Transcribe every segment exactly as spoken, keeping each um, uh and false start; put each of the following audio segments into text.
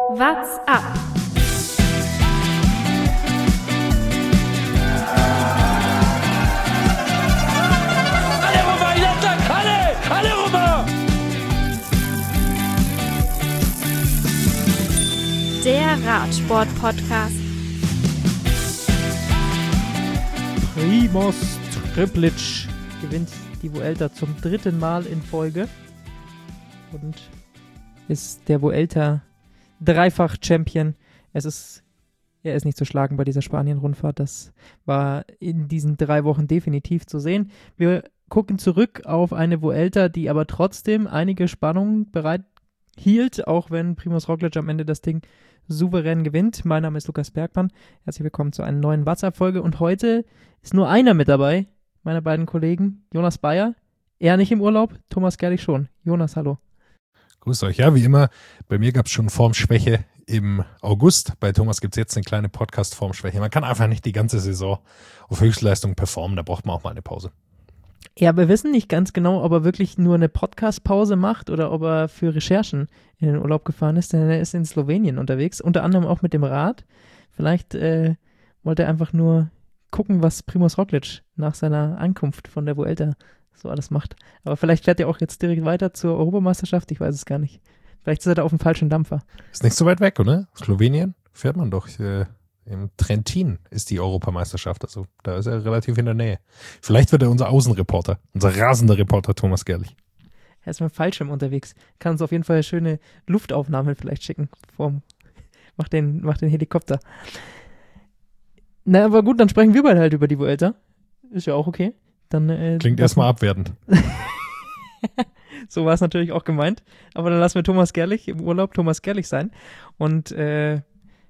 What's up? Alle rüber, Jattak, alle! Alle rüber! Der Radsport-Podcast. Primož Roglic gewinnt die Vuelta zum dritten Mal in Folge und ist der Vuelta Dreifach-Champion. Es ist, er ist nicht zu schlagen bei dieser Spanien-Rundfahrt. Das war in diesen drei Wochen definitiv zu sehen. Wir gucken zurück auf eine Vuelta, die aber trotzdem einige Spannungen bereit hielt, auch wenn Primož Roglic am Ende das Ding souverän gewinnt. Mein Name ist Lukas Bergmann. Herzlich willkommen zu einer neuen WhatsApp-Folge. Und heute ist nur einer mit dabei, meine beiden Kollegen. Jonas Bayer, er nicht im Urlaub, Thomas Gerlich schon. Jonas, hallo. Grüßt euch. Ja, wie immer, bei mir gab es schon Formschwäche im August. Bei Thomas gibt es jetzt eine kleine Podcast-Formschwäche. Man kann einfach nicht die ganze Saison auf Höchstleistung performen, da braucht man auch mal eine Pause. Ja, wir wissen nicht ganz genau, ob er wirklich nur eine Podcast-Pause macht oder ob er für Recherchen in den Urlaub gefahren ist, denn er ist in Slowenien unterwegs, unter anderem auch mit dem Rad. Vielleicht äh, wollte er einfach nur gucken, was Primož Roglic nach seiner Ankunft von der Vuelta so alles macht. Aber vielleicht fährt er auch jetzt direkt weiter zur Europameisterschaft, ich weiß es gar nicht. Vielleicht ist er da auf dem falschen Dampfer. Ist nicht so weit weg, oder? Slowenien fährt man doch. Äh, Im Trentin ist die Europameisterschaft, also da ist er relativ in der Nähe. Vielleicht wird er unser Außenreporter, unser rasender Reporter Thomas Gerlich. Er ist mit dem Fallschirm unterwegs. Kann uns auf jeden Fall schöne Luftaufnahmen vielleicht schicken. Vorm, mach den, mach den Helikopter. Na, aber gut, dann sprechen wir beide halt über die Vuelta. Ist ja auch okay. Dann, äh, Klingt erstmal abwertend. So war es natürlich auch gemeint. Aber dann lassen wir Thomas Gerlich im Urlaub Thomas Gerlich sein. Und äh,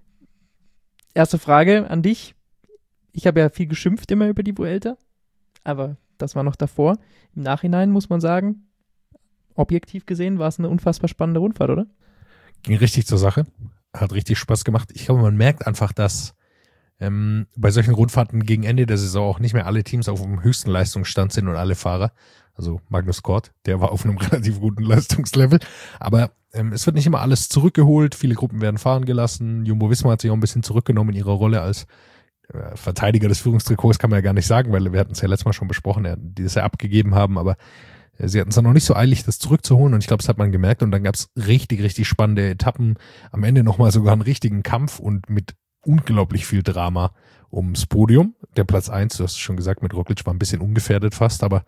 erste Frage an dich. Ich habe ja viel geschimpft immer über die Vuelta. Aber das war noch davor. Im Nachhinein muss man sagen, objektiv gesehen war es eine unfassbar spannende Rundfahrt, oder? Ging richtig zur Sache. Hat richtig Spaß gemacht. Ich glaube, man merkt einfach, dass ähm, bei solchen Rundfahrten gegen Ende der Saison auch nicht mehr alle Teams auf dem höchsten Leistungsstand sind und alle Fahrer. Also Magnus Cort, der war auf einem relativ guten Leistungslevel. Aber ähm, es wird nicht immer alles zurückgeholt. Viele Gruppen werden fahren gelassen. Jumbo-Visma hat sich auch ein bisschen zurückgenommen in ihrer Rolle als äh, Verteidiger des Führungstrikots, kann man ja gar nicht sagen, weil wir hatten es ja letztes Mal schon besprochen, ja, die das ja abgegeben haben. Aber äh, sie hatten es dann noch nicht so eilig, das zurückzuholen. Und ich glaube, das hat man gemerkt. Und dann gab es richtig, richtig spannende Etappen. Am Ende nochmal sogar einen richtigen Kampf und mit unglaublich viel Drama ums Podium. Der Platz eins, du hast es schon gesagt, mit Roglic war ein bisschen ungefährdet fast, aber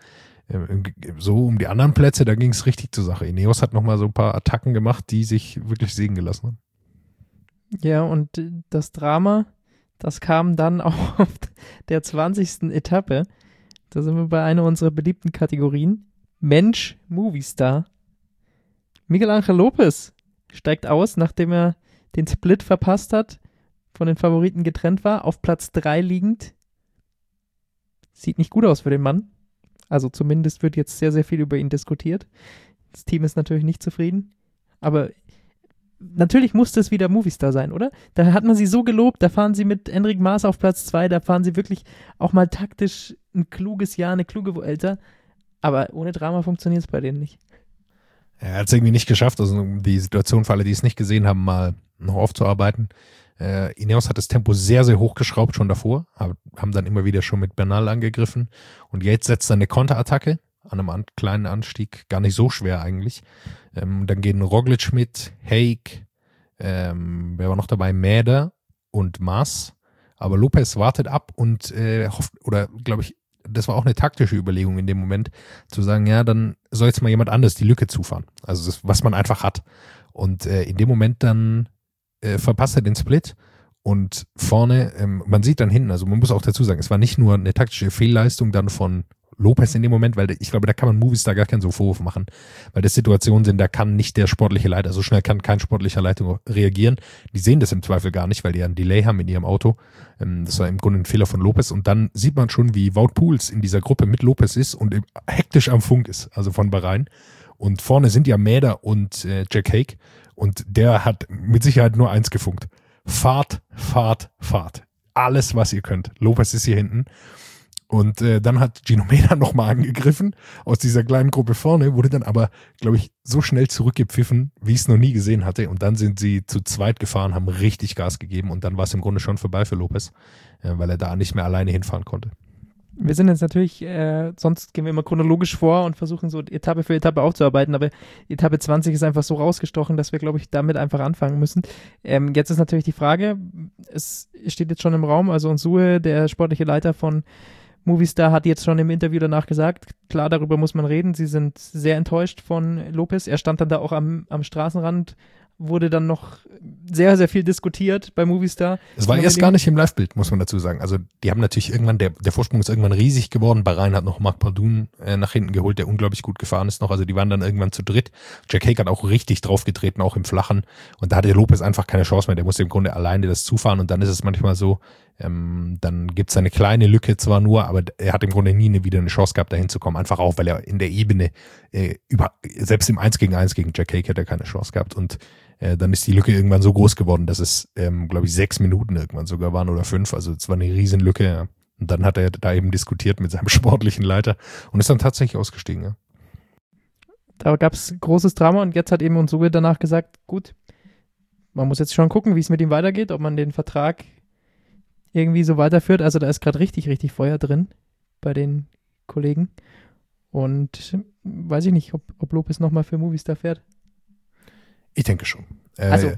so um die anderen Plätze, da ging es richtig zur Sache. Ineos hat nochmal so ein paar Attacken gemacht, die sich wirklich sehen gelassen haben. Ja, und das Drama, das kam dann auch auf der zwanzigsten Etappe. Da sind wir bei einer unserer beliebten Kategorien. Mensch, Movistar. Miguel Ángel López steigt aus, nachdem er den Split verpasst hat, von den Favoriten getrennt war, auf Platz drei liegend. Sieht nicht gut aus für den Mann. Also zumindest wird jetzt sehr, sehr viel über ihn diskutiert. Das Team ist natürlich nicht zufrieden. Aber natürlich musste es wieder Movistar sein, oder? Da hat man sie so gelobt, da fahren sie mit Enric Mas auf Platz zwei, da fahren sie wirklich auch mal taktisch ein kluges Jahr, eine kluge Vuelta. Aber ohne Drama funktioniert es bei denen nicht. Er hat es irgendwie nicht geschafft, also um die Situation für alle, die es nicht gesehen haben, mal noch aufzuarbeiten. Äh, Ineos hat das Tempo sehr, sehr hochgeschraubt schon davor, hab, haben dann immer wieder schon mit Bernal angegriffen und jetzt setzt er eine Konterattacke an einem an, kleinen Anstieg, gar nicht so schwer eigentlich. Ähm, dann gehen Roglic mit, Haig, ähm, wer war noch dabei, Mäder und Mas, aber Lopez wartet ab und äh, hofft, oder glaube ich, das war auch eine taktische Überlegung in dem Moment, zu sagen, ja, dann soll jetzt mal jemand anders die Lücke zufahren, also das, was man einfach hat. Und äh, in dem Moment dann Äh, verpasst er den Split und vorne, ähm, man sieht dann hinten, also man muss auch dazu sagen, es war nicht nur eine taktische Fehlleistung dann von Lopez in dem Moment, weil ich glaube, da kann man Movistar gar keinen so Vorwurf machen, weil das Situationen sind, da kann nicht der sportliche Leiter, so schnell kann kein sportlicher Leiter reagieren. Die sehen das im Zweifel gar nicht, weil die ja einen Delay haben in ihrem Auto. Ähm, das war im Grunde ein Fehler von Lopez und dann sieht man schon, wie Wout Poels in dieser Gruppe mit Lopez ist und hektisch am Funk ist, also von Bahrain. Und vorne sind ja Mäder und äh, Jack Haig. Und der hat mit Sicherheit nur eins gefunkt. Fahrt, Fahrt, Fahrt. Alles, was ihr könnt. Lopez ist hier hinten. Und äh, dann hat Gino Meda nochmal angegriffen aus dieser kleinen Gruppe vorne, wurde dann aber, glaube ich, so schnell zurückgepfiffen, wie ich es noch nie gesehen hatte. Und dann sind sie zu zweit gefahren, haben richtig Gas gegeben und dann war es im Grunde schon vorbei für Lopez, äh, weil er da nicht mehr alleine hinfahren konnte. Wir sind jetzt natürlich, äh, sonst gehen wir immer chronologisch vor und versuchen so Etappe für Etappe aufzuarbeiten, aber Etappe zwanzig ist einfach so rausgestochen, dass wir, glaube ich, damit einfach anfangen müssen. Ähm, jetzt ist natürlich die Frage, es steht jetzt schon im Raum, also Unsue, der sportliche Leiter von Movistar, hat jetzt schon im Interview danach gesagt, klar, darüber muss man reden, sie sind sehr enttäuscht von Lopez, er stand dann da auch am, am Straßenrand, wurde dann noch sehr, sehr viel diskutiert bei Movistar. Es war erst gar nicht im Live-Bild, muss man dazu sagen. Also die haben natürlich irgendwann, der, der Vorsprung ist irgendwann riesig geworden. Bahrain hat noch Marc Pardun äh, nach hinten geholt, der unglaublich gut gefahren ist noch. Also die waren dann irgendwann zu dritt. Jack Haig hat auch richtig draufgetreten, auch im Flachen. Und da hatte Lopez einfach keine Chance mehr. Der musste im Grunde alleine das zufahren. Und dann ist es manchmal so, ähm, dann gibt es eine kleine Lücke zwar nur, aber er hat im Grunde nie eine, wieder eine Chance gehabt, da hinzukommen. Einfach auch, weil er in der Ebene, äh, über, selbst im eins gegen eins gegen Jack Haig hätte er keine Chance gehabt. Und Äh, dann ist die Lücke irgendwann so groß geworden, dass es, ähm, glaube ich, sechs Minuten irgendwann sogar waren oder fünf. Also es war eine riesen Lücke. Ja. Und dann hat er da eben diskutiert mit seinem sportlichen Leiter und ist dann tatsächlich ausgestiegen. Ja. Da gab es großes Drama und jetzt hat eben Unsue danach gesagt, gut, man muss jetzt schon gucken, wie es mit ihm weitergeht, ob man den Vertrag irgendwie so weiterführt. Also da ist gerade richtig, richtig Feuer drin bei den Kollegen. Und weiß ich nicht, ob, ob Lopez nochmal für Movistar fährt. Ich denke schon. Äh, Also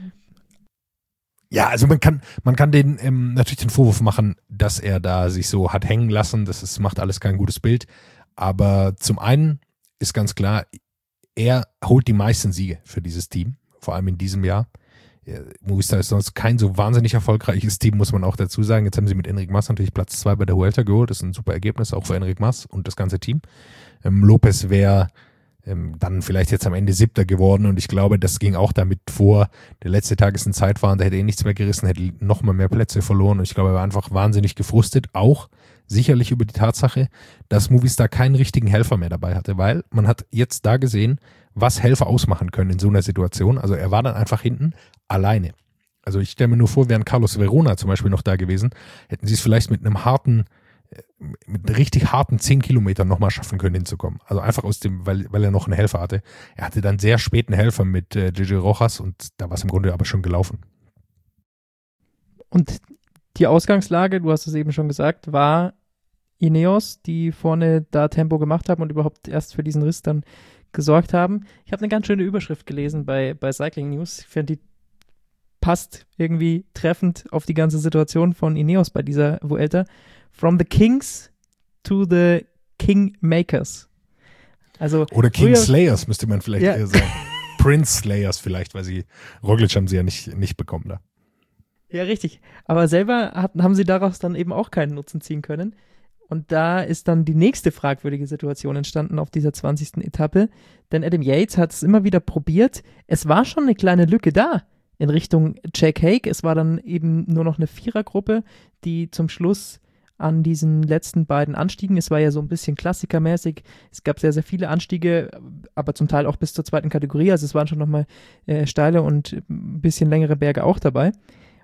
ja, also man kann, man kann den ähm, natürlich den Vorwurf machen, dass er da sich so hat hängen lassen. Das ist, macht alles kein gutes Bild. Aber zum einen ist ganz klar, er holt die meisten Siege für dieses Team, vor allem in diesem Jahr. Movistar ist sonst kein so wahnsinnig erfolgreiches Team, muss man auch dazu sagen. Jetzt haben sie mit Enric Mas natürlich Platz zwei bei der Vuelta geholt. Das ist ein super Ergebnis, auch für Enric Mas und das ganze Team. Ähm, Lopez wäre ähm, dann vielleicht jetzt am Ende Siebter geworden und ich glaube, das ging auch damit vor. Der letzte Tag ist ein Zeitfahren, da hätte er nichts mehr gerissen, hätte noch mal mehr Plätze verloren und ich glaube, er war einfach wahnsinnig gefrustet, auch sicherlich über die Tatsache, dass Movistar keinen richtigen Helfer mehr dabei hatte, weil man hat jetzt da gesehen, was Helfer ausmachen können in so einer Situation. Also er war dann einfach hinten alleine. Also ich stelle mir nur vor, wären Carlos Verona zum Beispiel noch da gewesen, hätten sie es vielleicht mit einem harten, mit einem richtig harten zehn Kilometern nochmal schaffen können hinzukommen. Also einfach aus dem, weil, weil er noch einen Helfer hatte. Er hatte dann sehr späten Helfer mit äh, Gigi Rojas und da war es im Grunde aber schon gelaufen. Und die Ausgangslage, du hast es eben schon gesagt, war Ineos, die vorne da Tempo gemacht haben und überhaupt erst für diesen Riss dann gesorgt haben. Ich habe eine ganz schöne Überschrift gelesen bei, bei Cycling News. Ich finde, die passt irgendwie treffend auf die ganze Situation von Ineos bei dieser Vuelta. From the Kings to the Kingmakers. Also Oder King früher, Slayers müsste man vielleicht ja. eher sagen. Prince Slayers vielleicht, weil sie, Roglic haben sie ja nicht, nicht bekommen da. Ja, richtig. Aber selber hat, haben sie daraus dann eben auch keinen Nutzen ziehen können. Und da ist dann die nächste fragwürdige Situation entstanden auf dieser zwanzigsten Etappe. Denn Adam Yates hat es immer wieder probiert. Es war schon eine kleine Lücke da in Richtung Jack Haig. Es war dann eben nur noch eine Vierergruppe, die zum Schluss an diesen letzten beiden Anstiegen, es war ja so ein bisschen klassikermäßig, es gab sehr, sehr viele Anstiege, aber zum Teil auch bis zur zweiten Kategorie, also es waren schon nochmal äh, steile und ein bisschen längere Berge auch dabei.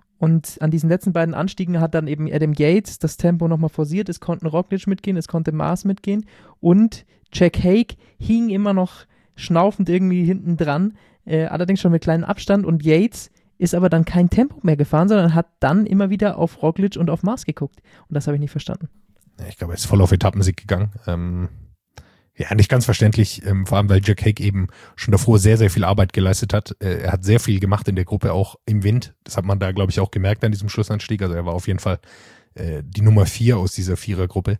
Und an diesen letzten beiden Anstiegen hat dann eben Adam Yates das Tempo nochmal forciert. Es konnten Roglic mitgehen, es konnte Mas mitgehen. Und Jack Haig hing immer noch schnaufend irgendwie hinten dran, äh, allerdings schon mit kleinem Abstand. Und Yates ist aber dann kein Tempo mehr gefahren, sondern hat dann immer wieder auf Roglic und auf Mas geguckt. Und das habe ich nicht verstanden. Ja, ich glaube, er ist voll auf Etappensieg gegangen. Ähm Ja, nicht ganz verständlich, ähm, vor allem weil Jack Haig eben schon davor sehr, sehr viel Arbeit geleistet hat. Äh, er hat sehr viel gemacht in der Gruppe, auch im Wind. Das hat man da, glaube ich, auch gemerkt an diesem Schlussanstieg. Also er war auf jeden Fall äh, die Nummer vier aus dieser Vierergruppe.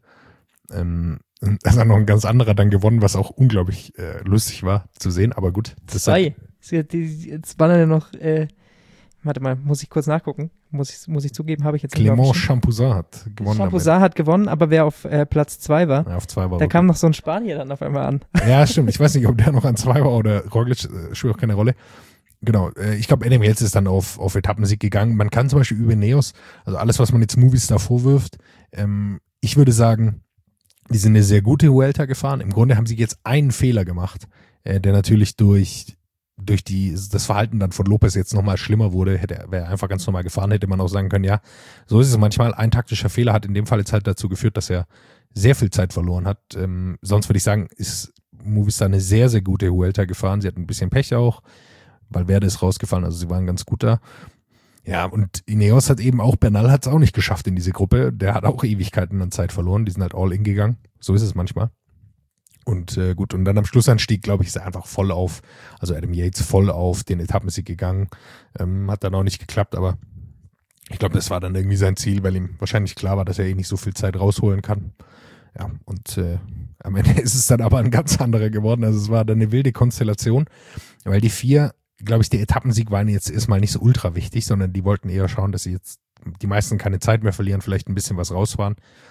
Ähm, da hat noch ein ganz anderer dann gewonnen, was auch unglaublich äh, lustig war zu sehen. Aber gut. Das Zwei. Hat, jetzt waren ja noch, äh, warte mal, muss ich kurz nachgucken. Muss ich, muss ich zugeben, habe ich jetzt nicht. Clément Champuzat hat gewonnen. Champuzat hat gewonnen, aber wer auf äh, Platz zwei war, ja, auf zwei war da kam noch so ein Spanier dann auf einmal an. Ja, stimmt. Ich weiß nicht, ob der noch an zwei war oder Roglic, äh, spielt auch keine Rolle. Genau, äh, ich glaube, Adam Yates ist dann auf, auf Etappensieg gegangen. Man kann zum Beispiel über Ineos, also alles, was man jetzt Movistar vorwirft, ähm, ich würde sagen, die sind eine sehr gute Vuelta gefahren. Im Grunde haben sie jetzt einen Fehler gemacht, äh, der natürlich durch durch die, das Verhalten dann von Lopez jetzt nochmal schlimmer wurde, hätte er, wäre er einfach ganz normal gefahren, hätte man auch sagen können, ja, so ist es manchmal. Ein taktischer Fehler hat in dem Fall jetzt halt dazu geführt, dass er sehr viel Zeit verloren hat. Ähm, sonst würde ich sagen, ist Movistar eine sehr, sehr gute Vuelta gefahren. Sie hatten ein bisschen Pech auch, Valverde ist rausgefallen, also sie waren ganz gut da. Ja, und Ineos hat eben auch, Bernal hat es auch nicht geschafft in diese Gruppe. Der hat auch Ewigkeiten an Zeit verloren. Die sind halt all in gegangen. So ist es manchmal. Und äh, gut, und dann am Schlussanstieg, glaube ich, ist er einfach voll auf, also Adam Yates voll auf den Etappensieg gegangen. Ähm, hat dann auch nicht geklappt, aber ich glaube, das war dann irgendwie sein Ziel, weil ihm wahrscheinlich klar war, dass er eh nicht so viel Zeit rausholen kann. Ja, und äh, am Ende ist es dann aber ein ganz anderer geworden. Also es war dann eine wilde Konstellation, weil die vier, glaube ich, der Etappensieg war jetzt erstmal nicht so ultra wichtig, sondern die wollten eher schauen, dass sie jetzt die meisten keine Zeit mehr verlieren, vielleicht ein bisschen was rausfahren.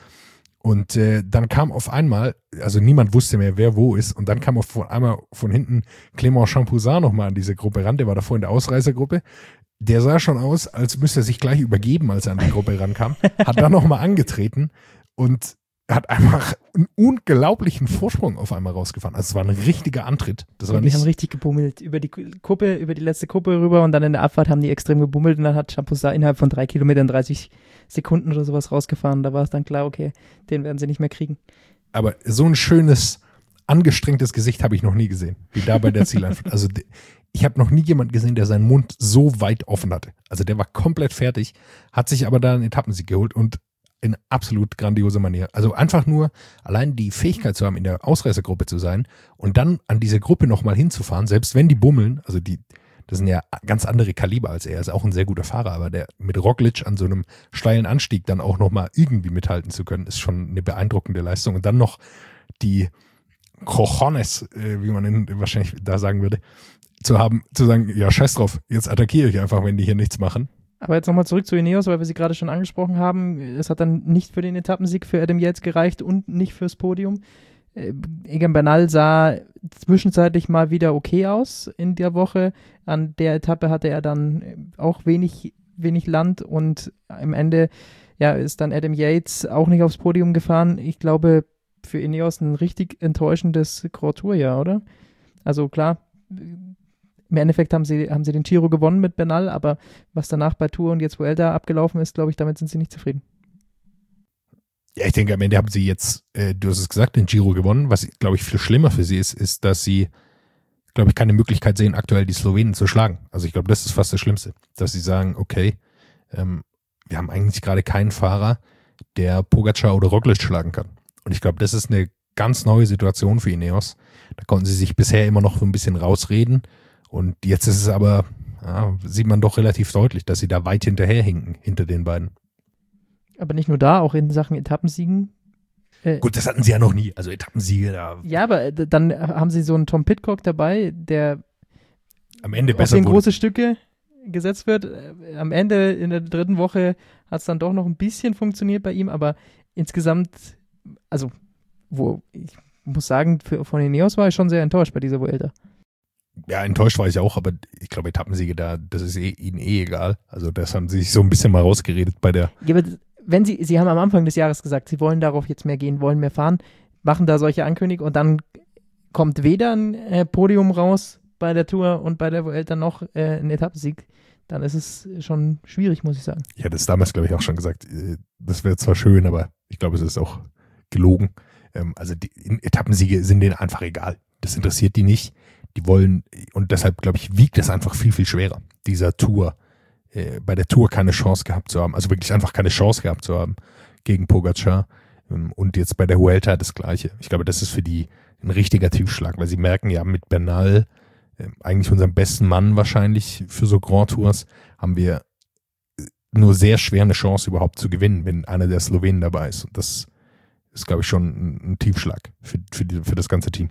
Und äh, dann kam auf einmal, also niemand wusste mehr, wer wo ist, und dann kam auf einmal von hinten Clément Champoussin nochmal an diese Gruppe ran, der war davor in der Ausreißergruppe. Der sah schon aus, als müsste er sich gleich übergeben, als er an die Gruppe rankam, hat dann nochmal angetreten und hat einfach einen unglaublichen Vorsprung auf einmal rausgefahren. Also es war ein richtiger Antritt. Das war die nicht haben richtig gebummelt über die Kuppe, über die letzte Kuppe rüber, und dann in der Abfahrt haben die extrem gebummelt, und dann hat Champoussin innerhalb von drei Kilometern dreißig Sekunden oder sowas rausgefahren. Da war es dann klar, okay, den werden sie nicht mehr kriegen. Aber so ein schönes, angestrengtes Gesicht habe ich noch nie gesehen, wie da bei der Zieleinfahrt. Also ich habe noch nie jemanden gesehen, der seinen Mund so weit offen hatte. Also der war komplett fertig, hat sich aber da einen Etappensieg geholt und in absolut grandioser Manier. Also einfach nur allein die Fähigkeit zu haben, in der Ausreißergruppe zu sein und dann an diese Gruppe nochmal hinzufahren, selbst wenn die bummeln, also die, das sind ja ganz andere Kaliber als er, er ist auch ein sehr guter Fahrer, aber der mit Roglic an so einem steilen Anstieg dann auch nochmal irgendwie mithalten zu können, ist schon eine beeindruckende Leistung. Und dann noch die Cojones, äh, wie man ihn wahrscheinlich da sagen würde, zu haben, zu sagen, ja, scheiß drauf, jetzt attackiere ich einfach, wenn die hier nichts machen. Aber jetzt nochmal zurück zu Ineos, weil wir sie gerade schon angesprochen haben. Es hat dann nicht für den Etappensieg für Adam Yates gereicht und nicht fürs Podium. Äh, Egan Bernal sah zwischenzeitlich mal wieder okay aus in der Woche. An der Etappe hatte er dann auch wenig, wenig Land, und am Ende ja, ist dann Adam Yates auch nicht aufs Podium gefahren. Ich glaube, für Ineos ein richtig enttäuschendes Grand Tour-Jahr, oder? Also klar, im Endeffekt haben sie, haben sie den Giro gewonnen mit Bernal, aber was danach bei Tour und jetzt Vuelta abgelaufen ist, glaube ich, damit sind sie nicht zufrieden. Ja, ich denke, am Ende haben sie jetzt, äh, du hast es gesagt, den Giro gewonnen. Was, glaube ich, viel schlimmer für sie ist, ist, dass sie, glaube ich, keine Möglichkeit sehen, aktuell die Slowenen zu schlagen. Also ich glaube, das ist fast das Schlimmste, dass sie sagen, okay, ähm, wir haben eigentlich gerade keinen Fahrer, der Pogacar oder Roglic schlagen kann. Und ich glaube, das ist eine ganz neue Situation für Ineos. Da konnten sie sich bisher immer noch so ein bisschen rausreden. Und jetzt ist es aber, ja, sieht man doch relativ deutlich, dass sie da weit hinterherhinken, hinter den beiden. Aber nicht nur da, auch in Sachen Etappensiegen. Äh, Gut, das hatten sie ja noch nie, also Etappensiege da. Ja, aber dann haben sie so einen Tom Pidcock dabei, der am Ende auf besser den wurde. große Stücke gesetzt wird. Am Ende in der dritten Woche hat es dann doch noch ein bisschen funktioniert bei ihm, aber insgesamt, also wo ich muss sagen, für, von Ineos war ich schon sehr enttäuscht bei dieser Vuelta. Ja, enttäuscht war ich auch, aber ich glaube, Etappensiege da, das ist eh, ihnen eh egal. Also das haben sie sich so ein bisschen mal rausgeredet bei der. Ja, aber wenn sie, sie haben am Anfang des Jahres gesagt, sie wollen darauf jetzt mehr gehen, wollen mehr fahren, machen da solche Ankündigungen, und dann kommt weder ein äh, Podium raus bei der Tour und bei der Vuelta noch äh, ein Etappensieg, dann ist es schon schwierig, muss ich sagen. Ich hatte es damals, glaube ich, auch schon gesagt, das wäre zwar schön, aber ich glaube, es ist auch gelogen. Ähm, also die Etappensiege sind denen einfach egal. Das interessiert die nicht. Die wollen, und deshalb, glaube ich, wiegt es einfach viel, viel schwerer, dieser Tour, äh, bei der Tour keine Chance gehabt zu haben, also wirklich einfach keine Chance gehabt zu haben gegen Pogacar, ähm, und jetzt bei der Vuelta das Gleiche. Ich glaube, das ist für die ein richtiger Tiefschlag, weil sie merken, ja, mit Bernal, äh, eigentlich unserem besten Mann wahrscheinlich für so Grand Tours, haben wir nur sehr schwer eine Chance überhaupt zu gewinnen, wenn einer der Slowenen dabei ist. Und das ist, glaube ich, schon ein, ein Tiefschlag für, für, die, für das ganze Team.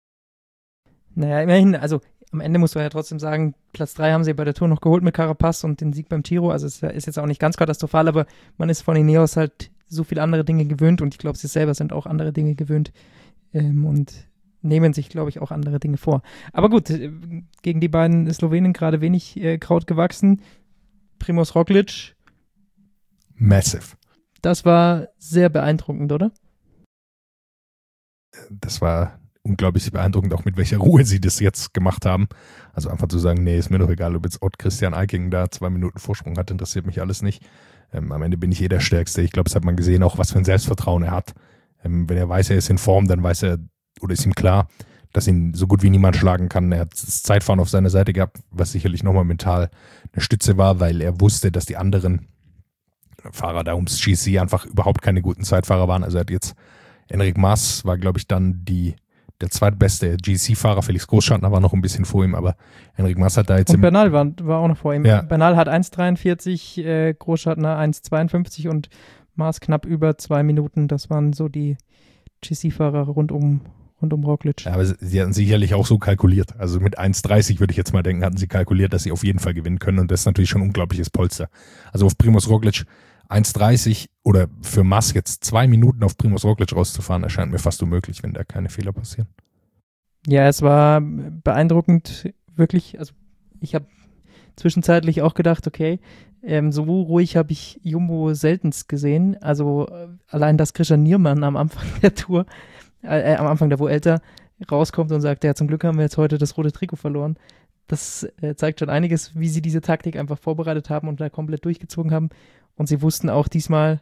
Naja, immerhin, also am Ende muss man ja trotzdem sagen, Platz drei haben sie bei der Tour noch geholt mit Carapaz und den Sieg beim Giro, also es ist jetzt auch nicht ganz katastrophal, aber man ist von Ineos halt so viele andere Dinge gewöhnt, und ich glaube, sie selber sind auch andere Dinge gewöhnt, ähm, und nehmen sich, glaube ich, auch andere Dinge vor. Aber gut, äh, gegen die beiden Slowenen gerade wenig äh, Kraut gewachsen. Primož Roglic. Massive. Das war sehr beeindruckend, oder? Das war unglaublich beeindruckend, auch mit welcher Ruhe sie das jetzt gemacht haben. Also einfach zu sagen, nee, ist mir doch egal, ob jetzt Ott Christian Eiking da zwei Minuten Vorsprung hat, interessiert mich alles nicht. Ähm, am Ende bin ich eh der Stärkste. Ich glaube, das hat man gesehen, auch was für ein Selbstvertrauen er hat. Ähm, wenn er weiß, er ist in Form, dann weiß er, oder ist ihm klar, dass ihn so gut wie niemand schlagen kann. Er hat das Zeitfahren auf seiner Seite gehabt, was sicherlich nochmal mental eine Stütze war, weil er wusste, dass die anderen Fahrer da ums G C einfach überhaupt keine guten Zeitfahrer waren. Also er hat jetzt, Enric Mas war, glaube ich, dann die der zweitbeste G C-Fahrer. Felix Großschartner war noch ein bisschen vor ihm, aber Enric Mas hat da jetzt... Und Bernal war, war auch noch vor ihm. Ja. Bernal hat eins dreiundvierzig, äh, Großschartner eins zweiundfünfzig und Mas knapp über zwei Minuten. Das waren so die G C-Fahrer rund um, rund um Roglic. Ja, aber sie hatten sicherlich auch so kalkuliert. Also mit eins dreißig würde ich jetzt mal denken, hatten sie kalkuliert, dass sie auf jeden Fall gewinnen können und das ist natürlich schon ein unglaubliches Polster. Also auf Primož Roglic eins dreißig oder für Mas jetzt zwei Minuten auf Primož Roglic rauszufahren, erscheint mir fast unmöglich, wenn da keine Fehler passieren. Ja, es war beeindruckend, wirklich. Also ich habe zwischenzeitlich auch gedacht, okay, ähm, so ruhig habe ich Jumbo seltenst gesehen. Also äh, allein, dass Christian Niermann am Anfang der Tour, äh, am Anfang der Vuelta rauskommt und sagt, ja, zum Glück haben wir jetzt heute das rote Trikot verloren. Das äh, zeigt schon einiges, wie sie diese Taktik einfach vorbereitet haben und da komplett durchgezogen haben. Und sie wussten auch diesmal,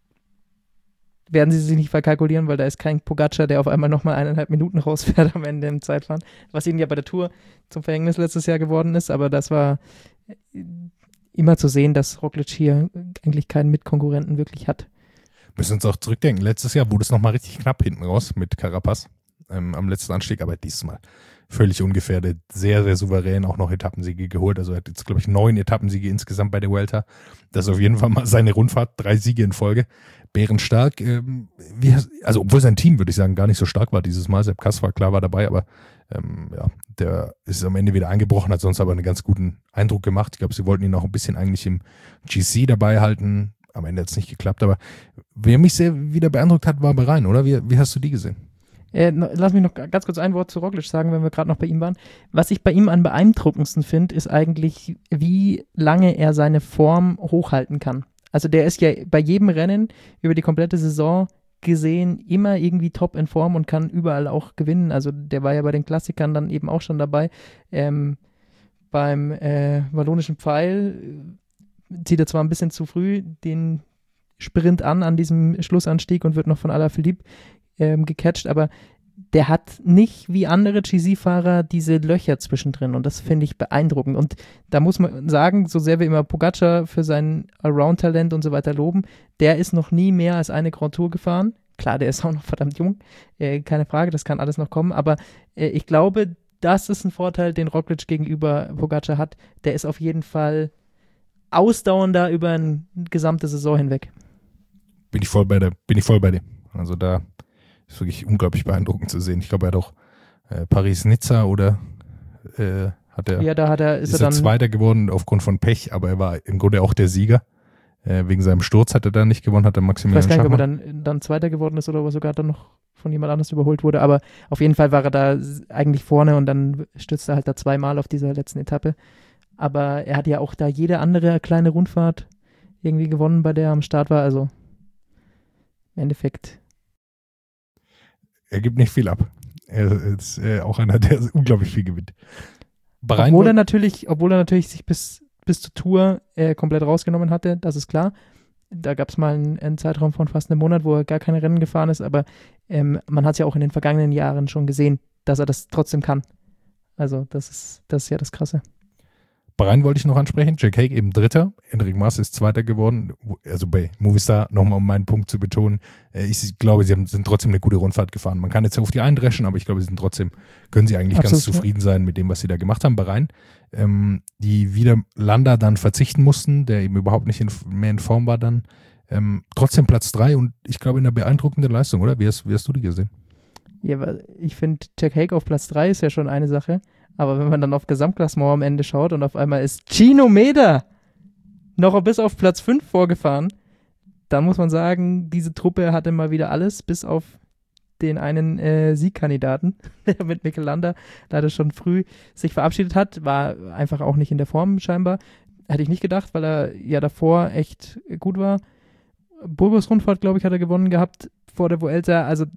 werden sie sich nicht verkalkulieren, weil da ist kein Pogacar, der auf einmal nochmal eineinhalb Minuten rausfährt am Ende im Zeitfahren, was ihnen ja bei der Tour zum Verhängnis letztes Jahr geworden ist, aber das war immer zu sehen, dass Roglic hier eigentlich keinen Mitkonkurrenten wirklich hat. Müssen uns auch zurückdenken, letztes Jahr wurde es nochmal richtig knapp hinten raus mit Carapaz ähm, am letzten Anstieg, aber diesmal völlig ungefährdet, sehr, sehr souverän, auch noch Etappensiege geholt. Also er hat jetzt, glaube ich, neun Etappensiege insgesamt bei der Vuelta. Das ist auf jeden Fall mal seine Rundfahrt, drei Siege in Folge. Bärenstark, ähm, wie, also obwohl sein Team, würde ich sagen, gar nicht so stark war dieses Mal. Sepp Kass war klar war dabei, aber ähm, ja, der ist am Ende wieder eingebrochen, hat sonst aber einen ganz guten Eindruck gemacht. Ich glaube, sie wollten ihn auch ein bisschen eigentlich im G C dabei halten. Am Ende hat es nicht geklappt, aber wer mich sehr wieder beeindruckt hat, war Bahrain, oder? Wie, wie hast du die gesehen? Äh, lass mich noch ganz kurz ein Wort zu Roglic sagen, wenn wir gerade noch bei ihm waren. Was ich bei ihm am beeindruckendsten finde, ist eigentlich, wie lange er seine Form hochhalten kann. Also der ist ja bei jedem Rennen über die komplette Saison gesehen immer irgendwie top in Form und kann überall auch gewinnen. Also der war ja bei den Klassikern dann eben auch schon dabei. Ähm, beim äh, Wallonischen Pfeil zieht er zwar ein bisschen zu früh den Sprint an, an diesem Schlussanstieg und wird noch von Alaphilippe ähm, gecatcht, aber der hat nicht wie andere G C-Fahrer diese Löcher zwischendrin und das finde ich beeindruckend. Und da muss man sagen, so sehr wir immer Pogacar für sein Allround-Talent und so weiter loben, der ist noch nie mehr als eine Grand Tour gefahren. Klar, der ist auch noch verdammt jung, äh, keine Frage, das kann alles noch kommen, aber äh, ich glaube, das ist ein Vorteil, den Roglic gegenüber Pogacar hat. Der ist auf jeden Fall ausdauernder über eine gesamte Saison hinweg. Bin ich voll bei dir, bin ich voll bei dir. Also da ist wirklich unglaublich beeindruckend zu sehen. Ich glaube, er hat auch äh, Paris-Nizza oder äh, hat er, ja, da hat er, ist, ist er er dann Zweiter geworden aufgrund von Pech, aber er war im Grunde auch der Sieger. Äh, wegen seinem Sturz hat er dann nicht gewonnen, hat er ich Maximilian weiß gar nicht, ob er Schachmann. dann, dann Zweiter geworden ist oder ob er sogar dann noch von jemand anders überholt wurde, aber auf jeden Fall war er da eigentlich vorne und dann stürzte er halt da zweimal auf dieser letzten Etappe. Aber er hat ja auch da jede andere kleine Rundfahrt irgendwie gewonnen, bei der er am Start war, also im Endeffekt. Er gibt nicht viel ab. Er ist äh, auch einer, der unglaublich viel gewinnt. Bahrain Obwohl er natürlich, obwohl er natürlich sich bis, bis zur Tour äh, komplett rausgenommen hatte, das ist klar. Da gab es mal einen, einen Zeitraum von fast einem Monat, wo er gar keine Rennen gefahren ist, aber ähm, man hat es ja auch in den vergangenen Jahren schon gesehen, dass er das trotzdem kann. Also das ist, das ist ja das Krasse. Bahrain wollte ich noch ansprechen. Jack Haig eben Dritter. Enric Mas ist Zweiter geworden. Also bei Movistar, nochmal um meinen Punkt zu betonen, ich glaube, sie haben, sind trotzdem eine gute Rundfahrt gefahren. Man kann jetzt auf die eindreschen, aber ich glaube, sie sind trotzdem, können sie eigentlich Absolut, ganz zufrieden sein mit dem, was sie da gemacht haben. Bahrain, ähm, die wieder Landa dann verzichten mussten, der eben überhaupt nicht in, mehr in Form war dann. Ähm, trotzdem Platz drei und ich glaube in einer beeindruckenden Leistung, oder? Wie hast, wie hast du die gesehen? Ja, weil ich finde, Jack Haig auf Platz drei ist ja schon eine Sache. Aber wenn man dann auf Gesamtklassement am Ende schaut und auf einmal ist Gino Meder noch bis auf Platz fünf vorgefahren, dann muss man sagen, diese Truppe hatte mal wieder alles, bis auf den einen äh, Siegkandidaten, der mit Mikel Landa leider schon früh sich verabschiedet hat, war einfach auch nicht in der Form scheinbar. Hätte ich nicht gedacht, weil er ja davor echt gut war. Burgos Rundfahrt, glaube ich, hat er gewonnen gehabt vor der Vuelta. Also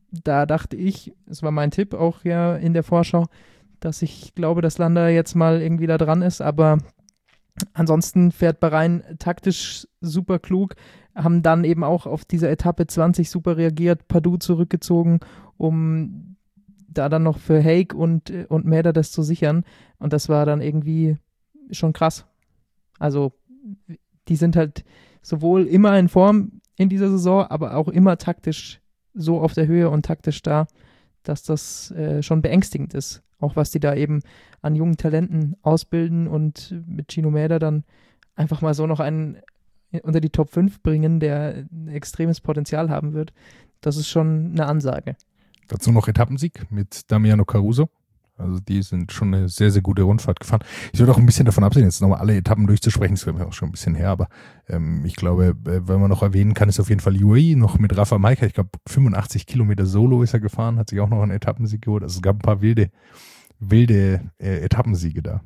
da dachte ich, es war mein Tipp auch ja in der Vorschau, dass ich glaube, dass Landa jetzt mal irgendwie da dran ist, aber ansonsten fährt Bahrain taktisch super klug, haben dann eben auch auf dieser Etappe zwanzig super reagiert, Pardue zurückgezogen, um da dann noch für Haig und, und Mäder das zu sichern, und das war dann irgendwie schon krass. Also die sind halt sowohl immer in Form in dieser Saison, aber auch immer taktisch so auf der Höhe und taktisch da, dass das äh, schon beängstigend ist. Auch was die da eben an jungen Talenten ausbilden und mit Gino Mäder dann einfach mal so noch einen unter die Top fünf bringen, der ein extremes Potenzial haben wird. Das ist schon eine Ansage. Dazu noch Etappensieg mit Damiano Caruso. Also die sind schon eine sehr, sehr gute Rundfahrt gefahren. Ich würde auch ein bisschen davon absehen, jetzt nochmal alle Etappen durchzusprechen, das wäre mir auch schon ein bisschen her, aber ähm, ich glaube, wenn man noch erwähnen kann, ist auf jeden Fall U A E noch mit Rafa Majka, ich glaube fünfundachtzig Kilometer Solo ist er gefahren, hat sich auch noch einen Etappensieg geholt. Also es gab ein paar wilde, wilde äh, Etappensiege da.